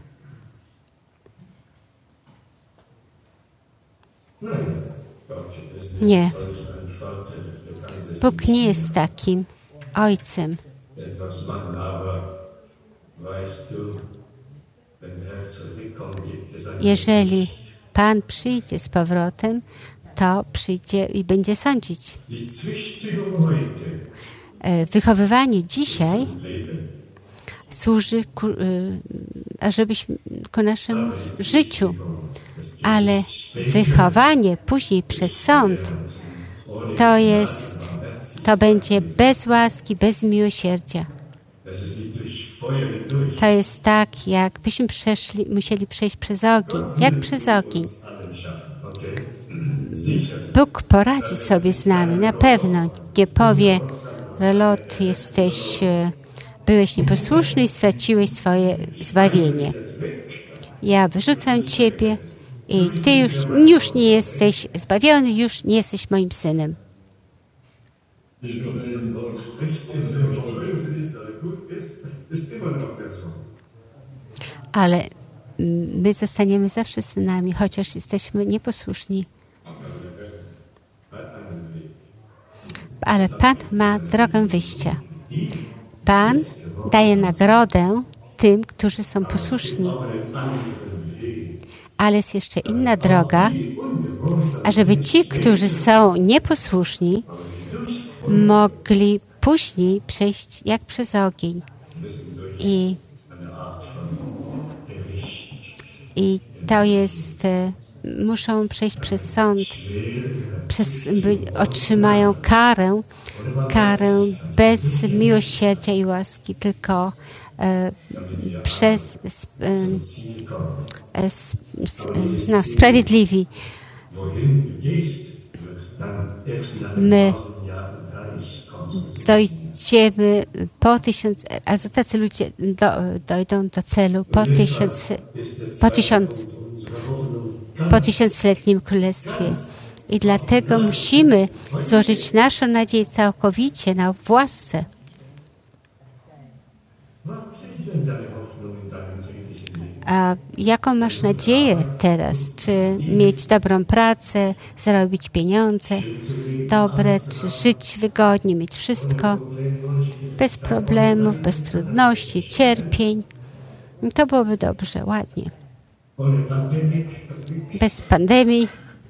Nie. Bóg nie jest takim Ojcem, etwas machen, aber weißt du, wenn er zurückkommt, gibt es ein Jeżeli Pan przyjdzie z powrotem, to przyjdzie i będzie sądzić. Die Züchtigung heute E, Wychowywanie dzisiaj zum Leben, służy ku, e, ażebyśmy, ku naszemu życiu, ale wychowanie później przez sąd to jest, to będzie bez łaski, bez miłosierdzia. das ist wie durch Feuer hindurch. To jest tak, jakbyśmy przeszli, musieli przejść przez ogień, jak przez ogień. Allen schaffen, okay? Sicher. Bóg poradzi sobie z nami, na pewno. Nie powie, Lot, jesteś, e, byłeś nieposłuszny i straciłeś swoje zbawienie. Ja wyrzucam ciebie i ty już, już nie jesteś zbawiony, już nie jesteś moim synem. Ich würde jetzt auch sprechen, ist immer böse ist, aber gut ist, ist immer noch der Sohn. Ale mm, my zostaniemy zawsze synami, chociaż jesteśmy nieposłuszni. Ale Pan ma drogę wyjścia. Pan daje nagrodę tym, którzy są posłuszni. Ale jest jeszcze inna droga, ażeby ci, którzy są nieposłuszni, mogli później przejść jak przez ogień. I, i to jest, e, muszą przejść przez sąd, przez, by, otrzymają karę, karę bez miłosierdzia i łaski, tylko e, przez s- e, e, s- s- e, no, sprawiedliwi. Wohin du gehst, wird dann erst nach My tausend Jahren Reich kommst. dojdziemy po tysiąc, also tacy ludzie do, dojdą do celu po tysiąc, po tysiąc, po tysiącletnim królestwie. I dlatego musimy złożyć naszą nadzieję całkowicie na w łasce. Was ist denn deine Hoffnung in deinem täglichen Leben? A jaką masz nadzieję teraz? Czy mieć dobrą pracę, zarobić pieniądze dobre, czy żyć wygodnie, mieć wszystko bez problemów, bez trudności, cierpień? To byłoby dobrze, ładnie. Ohne Pandemie, Bez pandemii,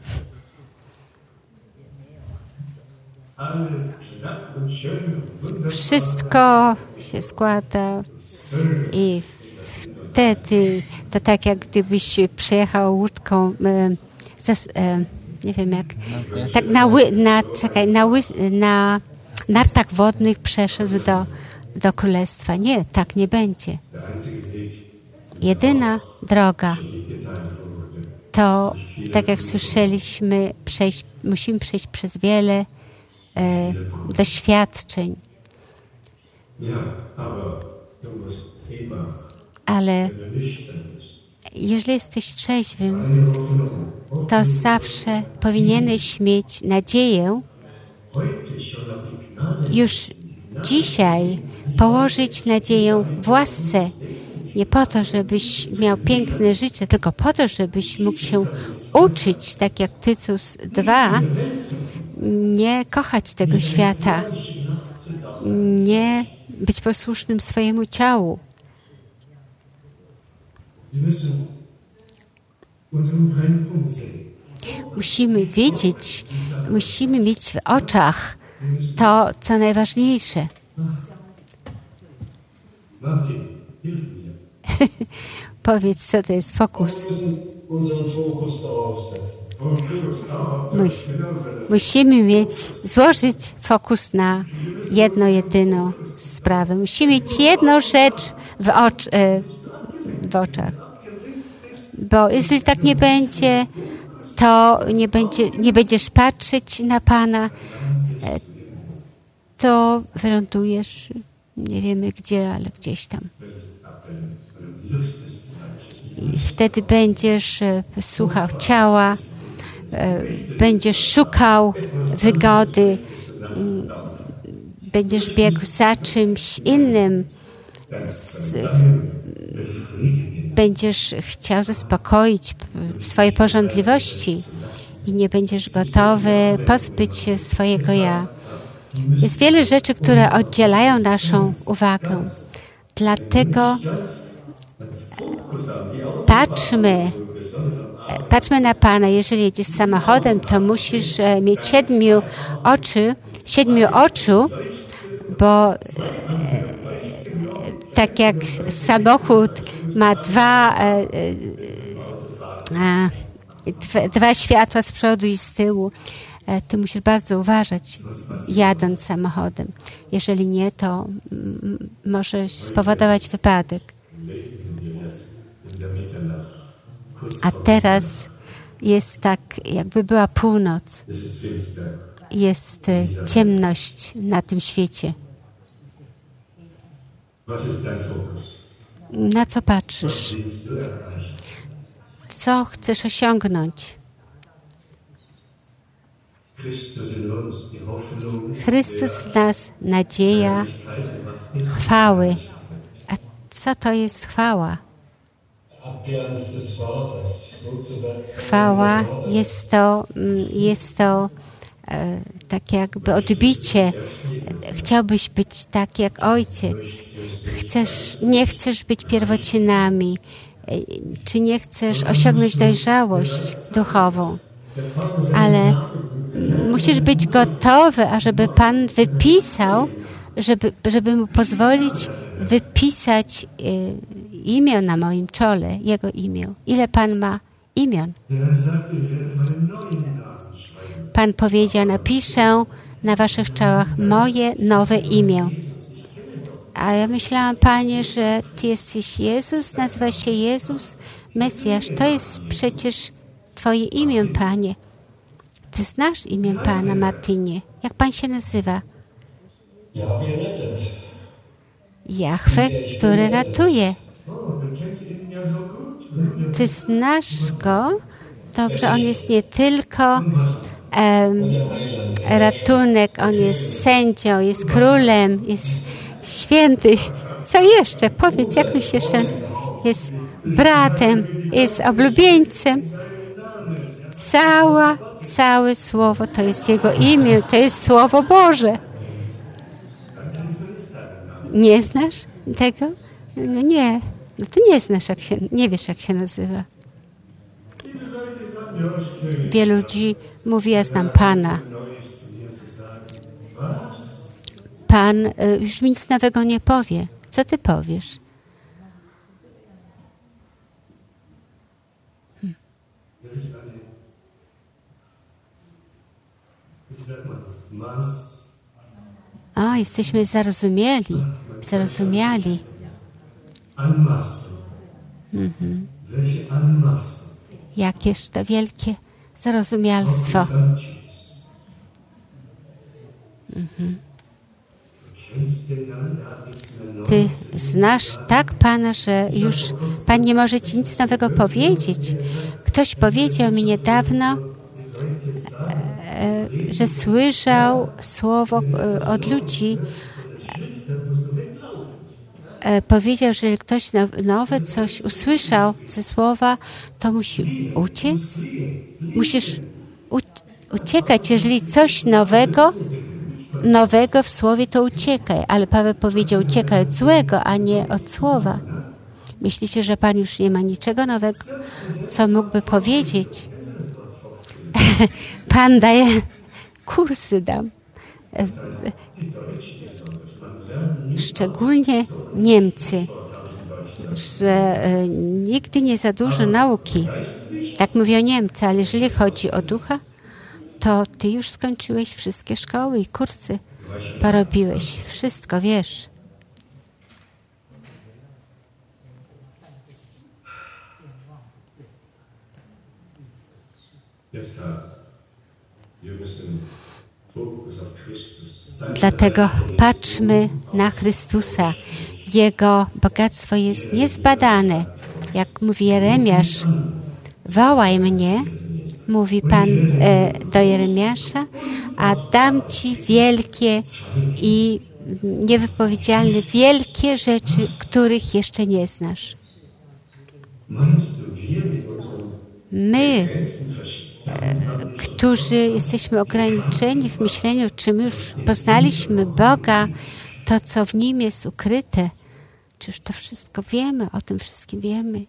alles glatt und schön und wunderbar. wszystko się składa i wtedy to tak, jak gdybyś przejechał łódką, e, zas, e, nie wiem jak, tak na, ły, na, czekaj, na, ły, na nartach wodnych przeszedł do, do królestwa. Nie, tak nie będzie. Der einzige Weg, Jedyna droga die geteilt wurde. to, tak jak słyszeliśmy, przejść, musimy przejść przez wiele e, doświadczeń, Ja, aber du musst immer, ale wenn du nüchtern bist, jeżeli jesteś trzeźwym, eine Hoffnung, to zawsze powinieneś mieć nadzieję heute schon auf die Gnade już dzisiaj położyć nadzieję w łasce. Nie po to, żebyś miał piękne życie, tylko po to, żebyś mógł się uczyć, tak jak Tytus dwa, nie kochać tego świata, nie być posłusznym swojemu ciału. Wir müssen unseren Brennpunkt sehen. Musimy wiedzieć, musimy mieć w oczach to, co najważniejsze. Martin, hilf mir. Powiedz, co to jest fokus. Wir müssen unseren Fokus darauf setzen. Fokus darauf, Mus, genauso das musimy mieć, złożyć fokus na jedną, jedyną sprawę. Musimy mieć jedną rzecz w, ocz, e, w oczach. Bo jeżeli tak nie będzie, to nie, będzie, nie będziesz patrzeć na Pana, e, to wylądujesz, nie wiemy gdzie, ale gdzieś tam. I wtedy będziesz e, słuchał ciała, e, będziesz szukał wygody, m, będziesz biegł za czymś innym, z, będziesz chciał zaspokoić p- swoje pożądliwości i nie będziesz gotowy pozbyć się swojego ja. Jest wiele rzeczy, które oddzielają naszą uwagę. Dlatego patrzmy, patrzmy na Pana. Jeżeli jedziesz samochodem, to musisz mieć siedmiu oczy, siedmiu oczu, bo tak jak samochód ma dwa, dwa, dwa światła z przodu i z tyłu, ty musisz bardzo uważać, jadąc samochodem. Jeżeli nie, to m- może spowodować wypadek. A teraz jest tak, jakby była północ. Jest y, ciemność na tym świecie. Na co patrzysz? Co chcesz osiągnąć? Chrystus w nas, nadzieja chwały. A co to jest chwała? Chwała jest to, jest to e, tak jakby odbicie. Chciałbyś być tak jak Ojciec. Chcesz, nie chcesz być pierwocynami. E, czy nie chcesz osiągnąć dojrzałość duchową? Ale musisz być gotowy, ażeby Pan wypisał, żeby, żeby Mu pozwolić wypisać y, imię na moim czole, Jego imię. Ile Pan ma imion? Pan powiedział, napiszę na waszych czołach moje nowe imię. A ja myślałam, Panie, że Ty jesteś Jezus, nazywa się Jezus, Mesjasz. To jest przecież Twoje imię, Panie. Ty znasz imię Pana, Martinie. Jak Pan się nazywa? Jahwe, który ratuje. Ty znasz Go? Dobrze, On jest nie tylko um, ratunek, On jest sędzią, jest królem, jest święty. Co jeszcze? Powiedz, jak mi się jeszcze nazywa? Jest bratem, jest oblubieńcem. Cała, całe Słowo to jest Jego imię, to jest Słowo Boże. Nie znasz tego? No nie. No ty nie znasz, jak się, nie wiesz, jak się nazywa. Wielu ludzi mówi, ja znam Pana. Pan y, już mi nic nowego nie powie. Co ty powiesz? Hmm. A, jesteśmy zarozumieli. Zarozumiali. Mhm. Jakież to wielkie zarozumialstwo. Mhm. Ty znasz tak Pana, że już Pan nie może Ci nic nowego powiedzieć. Ktoś powiedział mi niedawno, e, że słyszał słowo e, od ludzi, e, powiedział, że ktoś nowe coś usłyszał ze słowa, to musi uciec. Musisz u, uciekać. Jeżeli coś nowego nowego w słowie, to uciekaj. Ale Paweł powiedział, uciekaj od złego, a nie od słowa. Myślicie, że Pan już nie ma niczego nowego, co mógłby powiedzieć? Pan daje kursy, dam. Szczególnie Niemcy, że nigdy nie za dużo nauki. Tak mówią Niemcy, ale jeżeli chodzi o ducha, to ty już skończyłeś wszystkie szkoły i kursy. Porobiłeś. Wszystko wiesz. Dlatego patrzmy na Chrystusa. Jego bogactwo jest niezbadane. Jak mówi Jeremiasz, wołaj mnie, mówi Pan e, do Jeremiasza, a dam Ci wielkie i niewypowiedzialne, wielkie rzeczy, których jeszcze nie znasz. My którzy jesteśmy ograniczeni w myśleniu, czy my już poznaliśmy Boga, to, co w Nim jest ukryte. Czy już to wszystko wiemy, o tym wszystkim wiemy?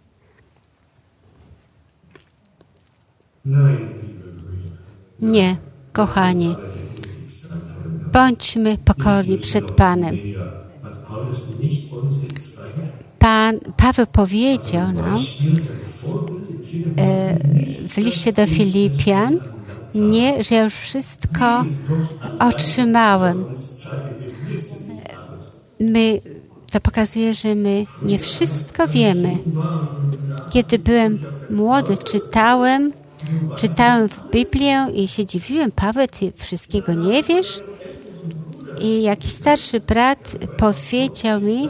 Nie, kochani. Bądźmy pokorni przed Panem. Pan, Paweł powiedział nam e, w liście do Filipian, nie, że ja już wszystko otrzymałem. My, to pokazuje, że my nie wszystko wiemy. Kiedy byłem młody, czytałem, czytałem w Biblię i się dziwiłem, Paweł, ty wszystkiego nie wiesz? I jakiś starszy brat powiedział mi,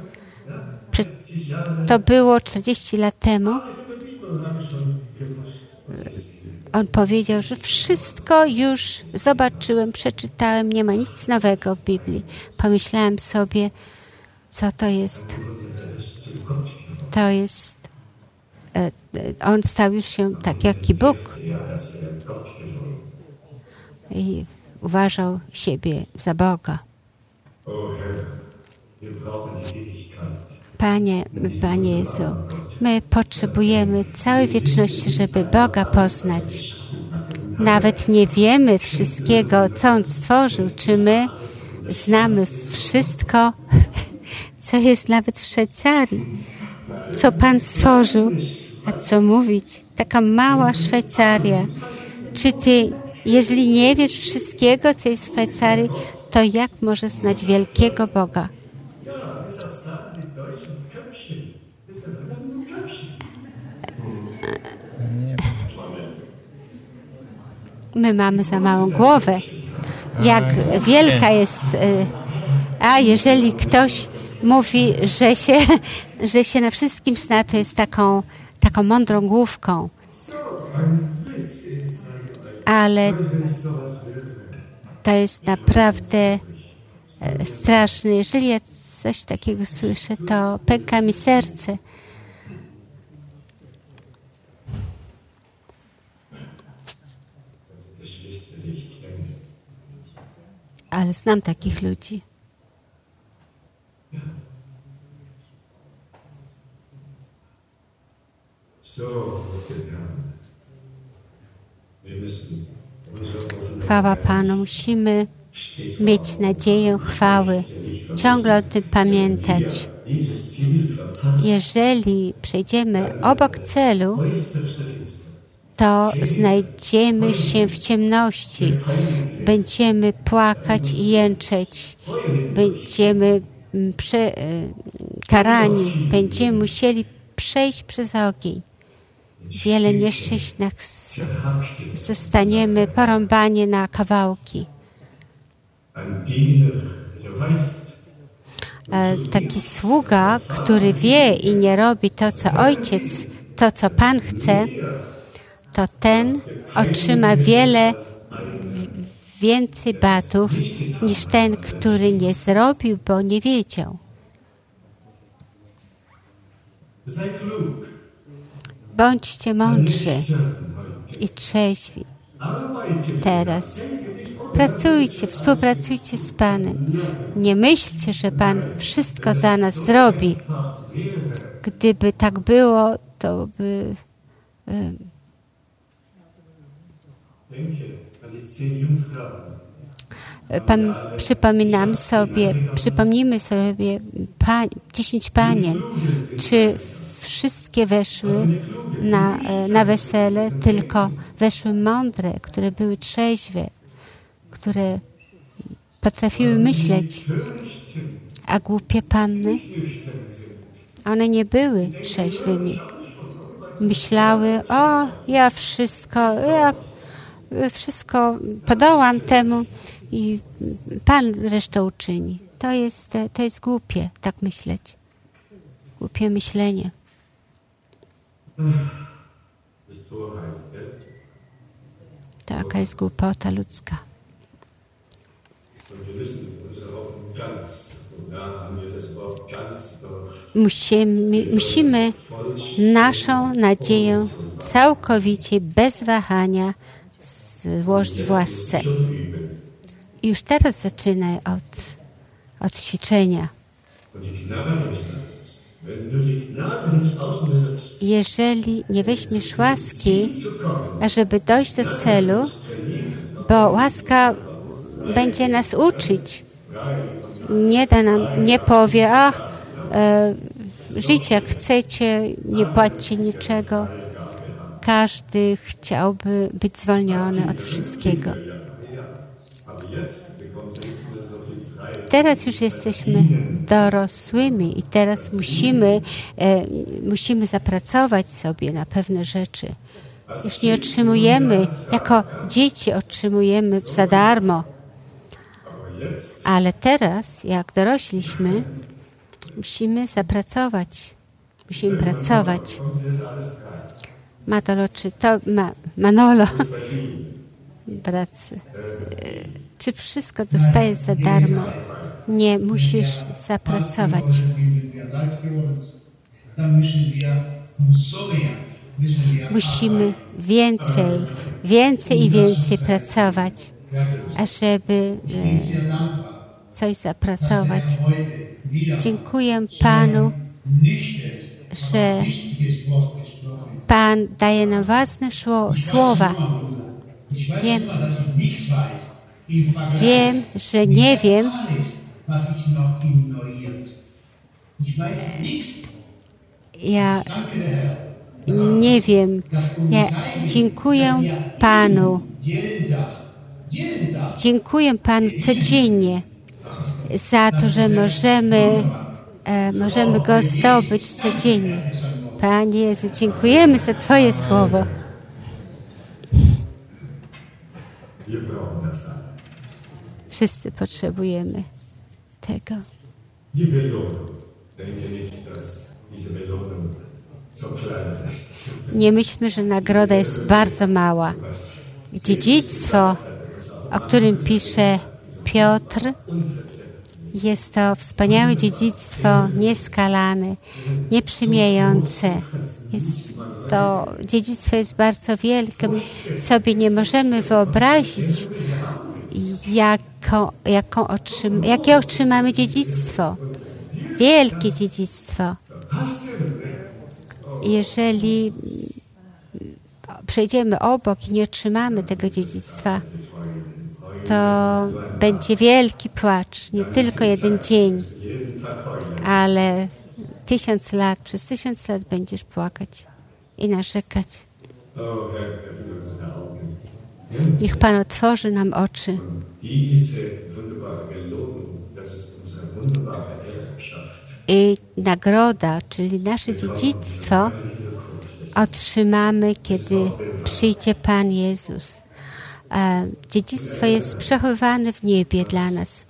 to było czterdzieści lat temu, on powiedział, że wszystko już zobaczyłem, przeczytałem, nie ma nic nowego w Biblii. Pomyślałem sobie, co to jest. To jest, on stał już się tak jak i Bóg. I uważał siebie za Boga. Panie, Panie Jezu, my potrzebujemy całej wieczności, żeby Boga poznać. Nawet nie wiemy wszystkiego, co On stworzył, czy my znamy wszystko, co jest nawet w Szwajcarii, co Pan stworzył, a co mówić. Taka mała Szwajcaria. Czy Ty, jeżeli nie wiesz wszystkiego, co jest w Szwajcarii, to jak możesz znać wielkiego Boga? My mamy za małą głowę. Jak wielka jest... A jeżeli ktoś mówi, że się, że się na wszystkim zna, to jest taką, taką mądrą główką. Ale to jest naprawdę straszne. Jeżeli ja coś takiego słyszę, to pęka mi serce. Ale znam takich ludzi. Chwała Panu. Musimy mieć nadzieję chwały. Ciągle o tym pamiętać. Jeżeli przejdziemy obok celu, to znajdziemy się w ciemności. Będziemy płakać i jęczeć. Będziemy prze, karani. Będziemy musieli przejść przez ogień. Wiele nieszczęśnych zostaniemy porąbani na kawałki. Taki sługa, który wie i nie robi to, co ojciec, to, co Pan chce, to ten otrzyma wiele więcej batów niż ten, który nie zrobił, bo nie wiedział. Bądźcie mądrzy i trzeźwi. Teraz pracujcie, współpracujcie z Panem. Nie myślcie, że Pan wszystko za nas zrobi. Gdyby tak było, to by... Um, Pan, przypominam sobie, przypomnijmy sobie pań, dziesięć panien, czy wszystkie weszły na, na wesele, tylko weszły mądre, które były trzeźwe, które potrafiły myśleć, a głupie panny, one nie były trzeźwymi. Myślały, o, ja wszystko, ja wszystko podołam temu i Pan resztę uczyni. To jest, to jest głupie, tak myśleć. Głupie myślenie. Taka jest głupota ludzka. Musimy, musimy naszą nadzieję całkowicie, bez wahania złożyć w łasce. I już teraz zaczynaj od, od ćwiczenia. Jeżeli nie weźmiesz łaski, ażeby dojść do celu, bo łaska będzie nas uczyć. Nie da nam, nie powie, ach, e, żyjcie jak chcecie, nie płaćcie niczego. Każdy chciałby być zwolniony od wszystkiego. Teraz już jesteśmy dorosłymi i teraz musimy, e, musimy zapracować sobie na pewne rzeczy. Już nie otrzymujemy, jako dzieci otrzymujemy za darmo. Ale teraz, jak dorośliśmy, musimy zapracować. Musimy pracować. Matolo, czy to, ma, Manolo, pracy. Czy wszystko dostajesz za darmo? Nie, musisz zapracować. Musimy więcej, więcej i więcej pracować, ażeby e, coś zapracować. Dziękuję Panu, że Pan daje nam ważne słowa. Wiem, wiem, że nie wiem. Ja nie wiem. Ja dziękuję Panu. Dziękuję Panu codziennie za to, że możemy, e, możemy Go zdobyć codziennie. Panie Jezu, dziękujemy za Twoje słowo. Wszyscy potrzebujemy tego. Nie myślmy, że nagroda jest bardzo mała. Dziedzictwo, o którym pisze Piotr, jest to wspaniałe dziedzictwo, nieskalane, nieprzymijające. Jest to dziedzictwo jest bardzo wielkie. My sobie nie możemy wyobrazić, jaką, jaką otrzym, jakie otrzymamy dziedzictwo. Wielkie dziedzictwo. Jeżeli przejdziemy obok i nie otrzymamy tego dziedzictwa, to będzie wielki płacz. Nie tylko jeden dzień, ale tysiąc lat. Przez tysiąc lat będziesz płakać i narzekać. Niech Pan otworzy nam oczy. I nagroda, czyli nasze dziedzictwo, otrzymamy, kiedy przyjdzie Pan Jezus. Dziedzictwo jest przechowywane w niebie dla nas.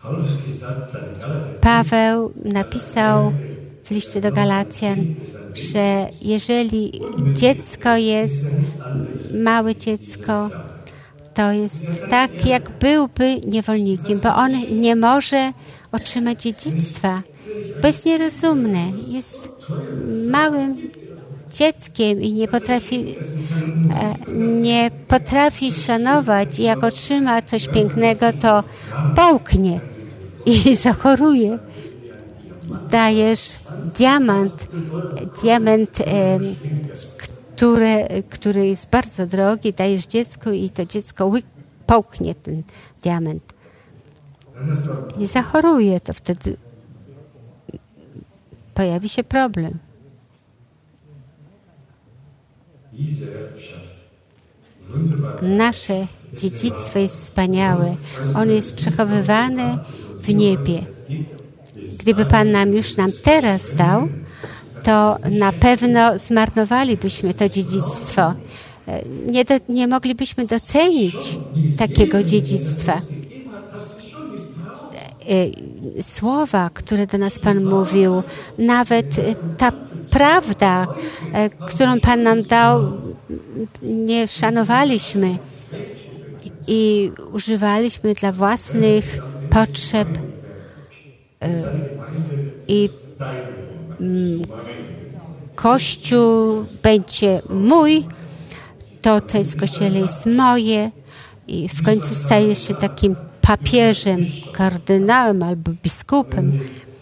Paweł napisał w liście do Galacjan, że jeżeli dziecko jest, małe dziecko, to jest tak, jak byłby niewolnikiem, bo on nie może otrzymać dziedzictwa, bo jest nierozumne, jest małym dzieckiem i nie potrafi, nie potrafi szanować i jak otrzyma coś pięknego, to połknie i zachoruje. Dajesz diamant, diament, e, który, który jest bardzo drogi, dajesz dziecku i to dziecko łyk, połknie ten diament. I zachoruje, to wtedy pojawi się problem. Nasze dziedzictwo jest wspaniałe. Ono jest przechowywane w niebie. Gdyby Pan nam już nam teraz dał, to na pewno zmarnowalibyśmy to dziedzictwo. Nie, do, nie moglibyśmy docenić takiego dziedzictwa. Słowa, które do nas Pan mówił, nawet ta prawda, którą Pan nam dał, nie szanowaliśmy i używaliśmy dla własnych potrzeb i Kościół będzie mój, to, co jest w Kościele, jest moje i w końcu stajesz się takim papieżem, kardynałem albo biskupem.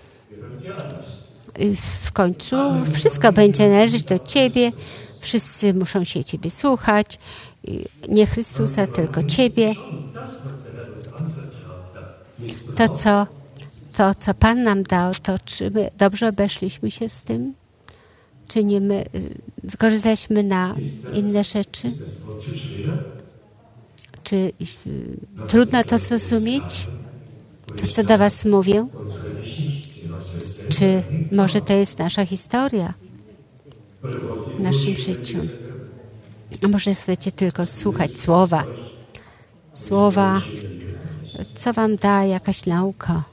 I w końcu wszystko będzie należeć do Ciebie, wszyscy muszą się Ciebie słuchać, nie Chrystusa, tylko Ciebie. To, co, to, co Pan nam dał, to czy my dobrze obeszliśmy się z tym? Czy nie my wykorzystaliśmy na inne rzeczy? Czy y, trudno to zrozumieć? To, co do Was mówię? Czy może to jest nasza historia w naszym życiu? A może chcecie tylko słuchać słowa? Słowa, co Wam da jakaś nauka?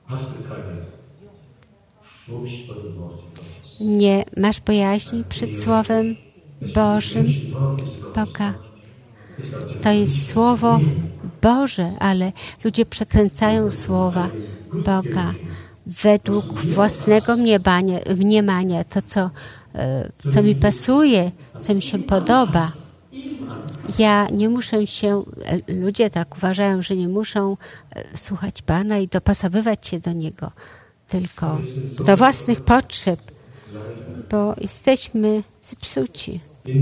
Nie masz bojaźni przed Słowem Bożym Boga. To jest Słowo Boże, ale ludzie przekręcają Słowa Boga według własnego mniemania, mniemania to, co, co mi pasuje, co mi się podoba. Ja nie muszę się, ludzie tak uważają, że nie muszą słuchać Pana i dopasowywać się do Niego, tylko do własnych potrzeb, bo jesteśmy zepsuci.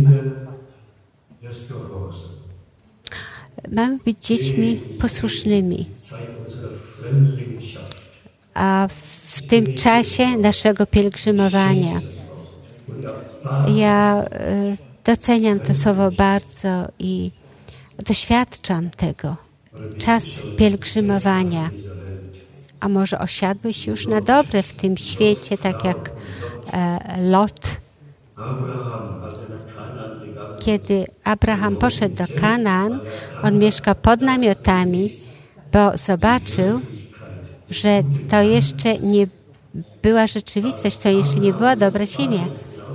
Mamy być dziećmi posłusznymi. A w tym czasie naszego pielgrzymowania ja y, doceniam to słowo bardzo i doświadczam tego. Czas pielgrzymowania. A może osiadłeś już na dobre w tym świecie, tak jak e, Lot. Kiedy Abraham poszedł do Kanaan, on mieszkał pod namiotami, bo zobaczył, że to jeszcze nie była rzeczywistość, to jeszcze nie była dobra ziemia.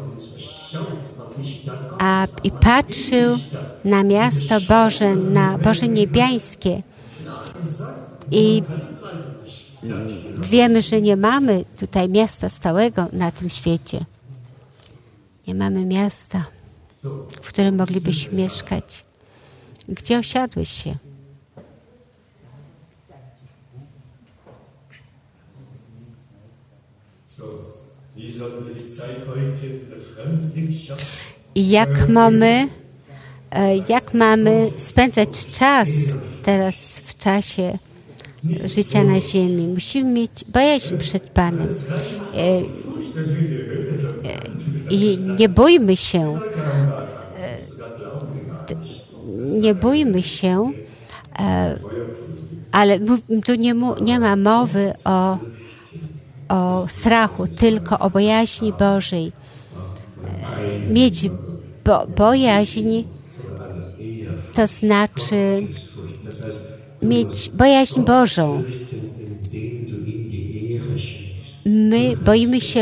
A, I patrzył na miasto Boże, na Boże niebiańskie. I wiemy, że nie mamy tutaj miasta stałego na tym świecie. Nie mamy miasta, w którym moglibyśmy mieszkać. Gdzie osiadłeś się? I jak mamy, jak mamy spędzać czas teraz w czasie życia na ziemi? Musimy mieć bojaźń przed Panem. I nie bójmy się. Nie bójmy się, ale tu nie, nie ma mowy o, o strachu, tylko o bojaźni Bożej. Mieć bo, bojaźń to znaczy mieć bojaźń Bożą. My boimy się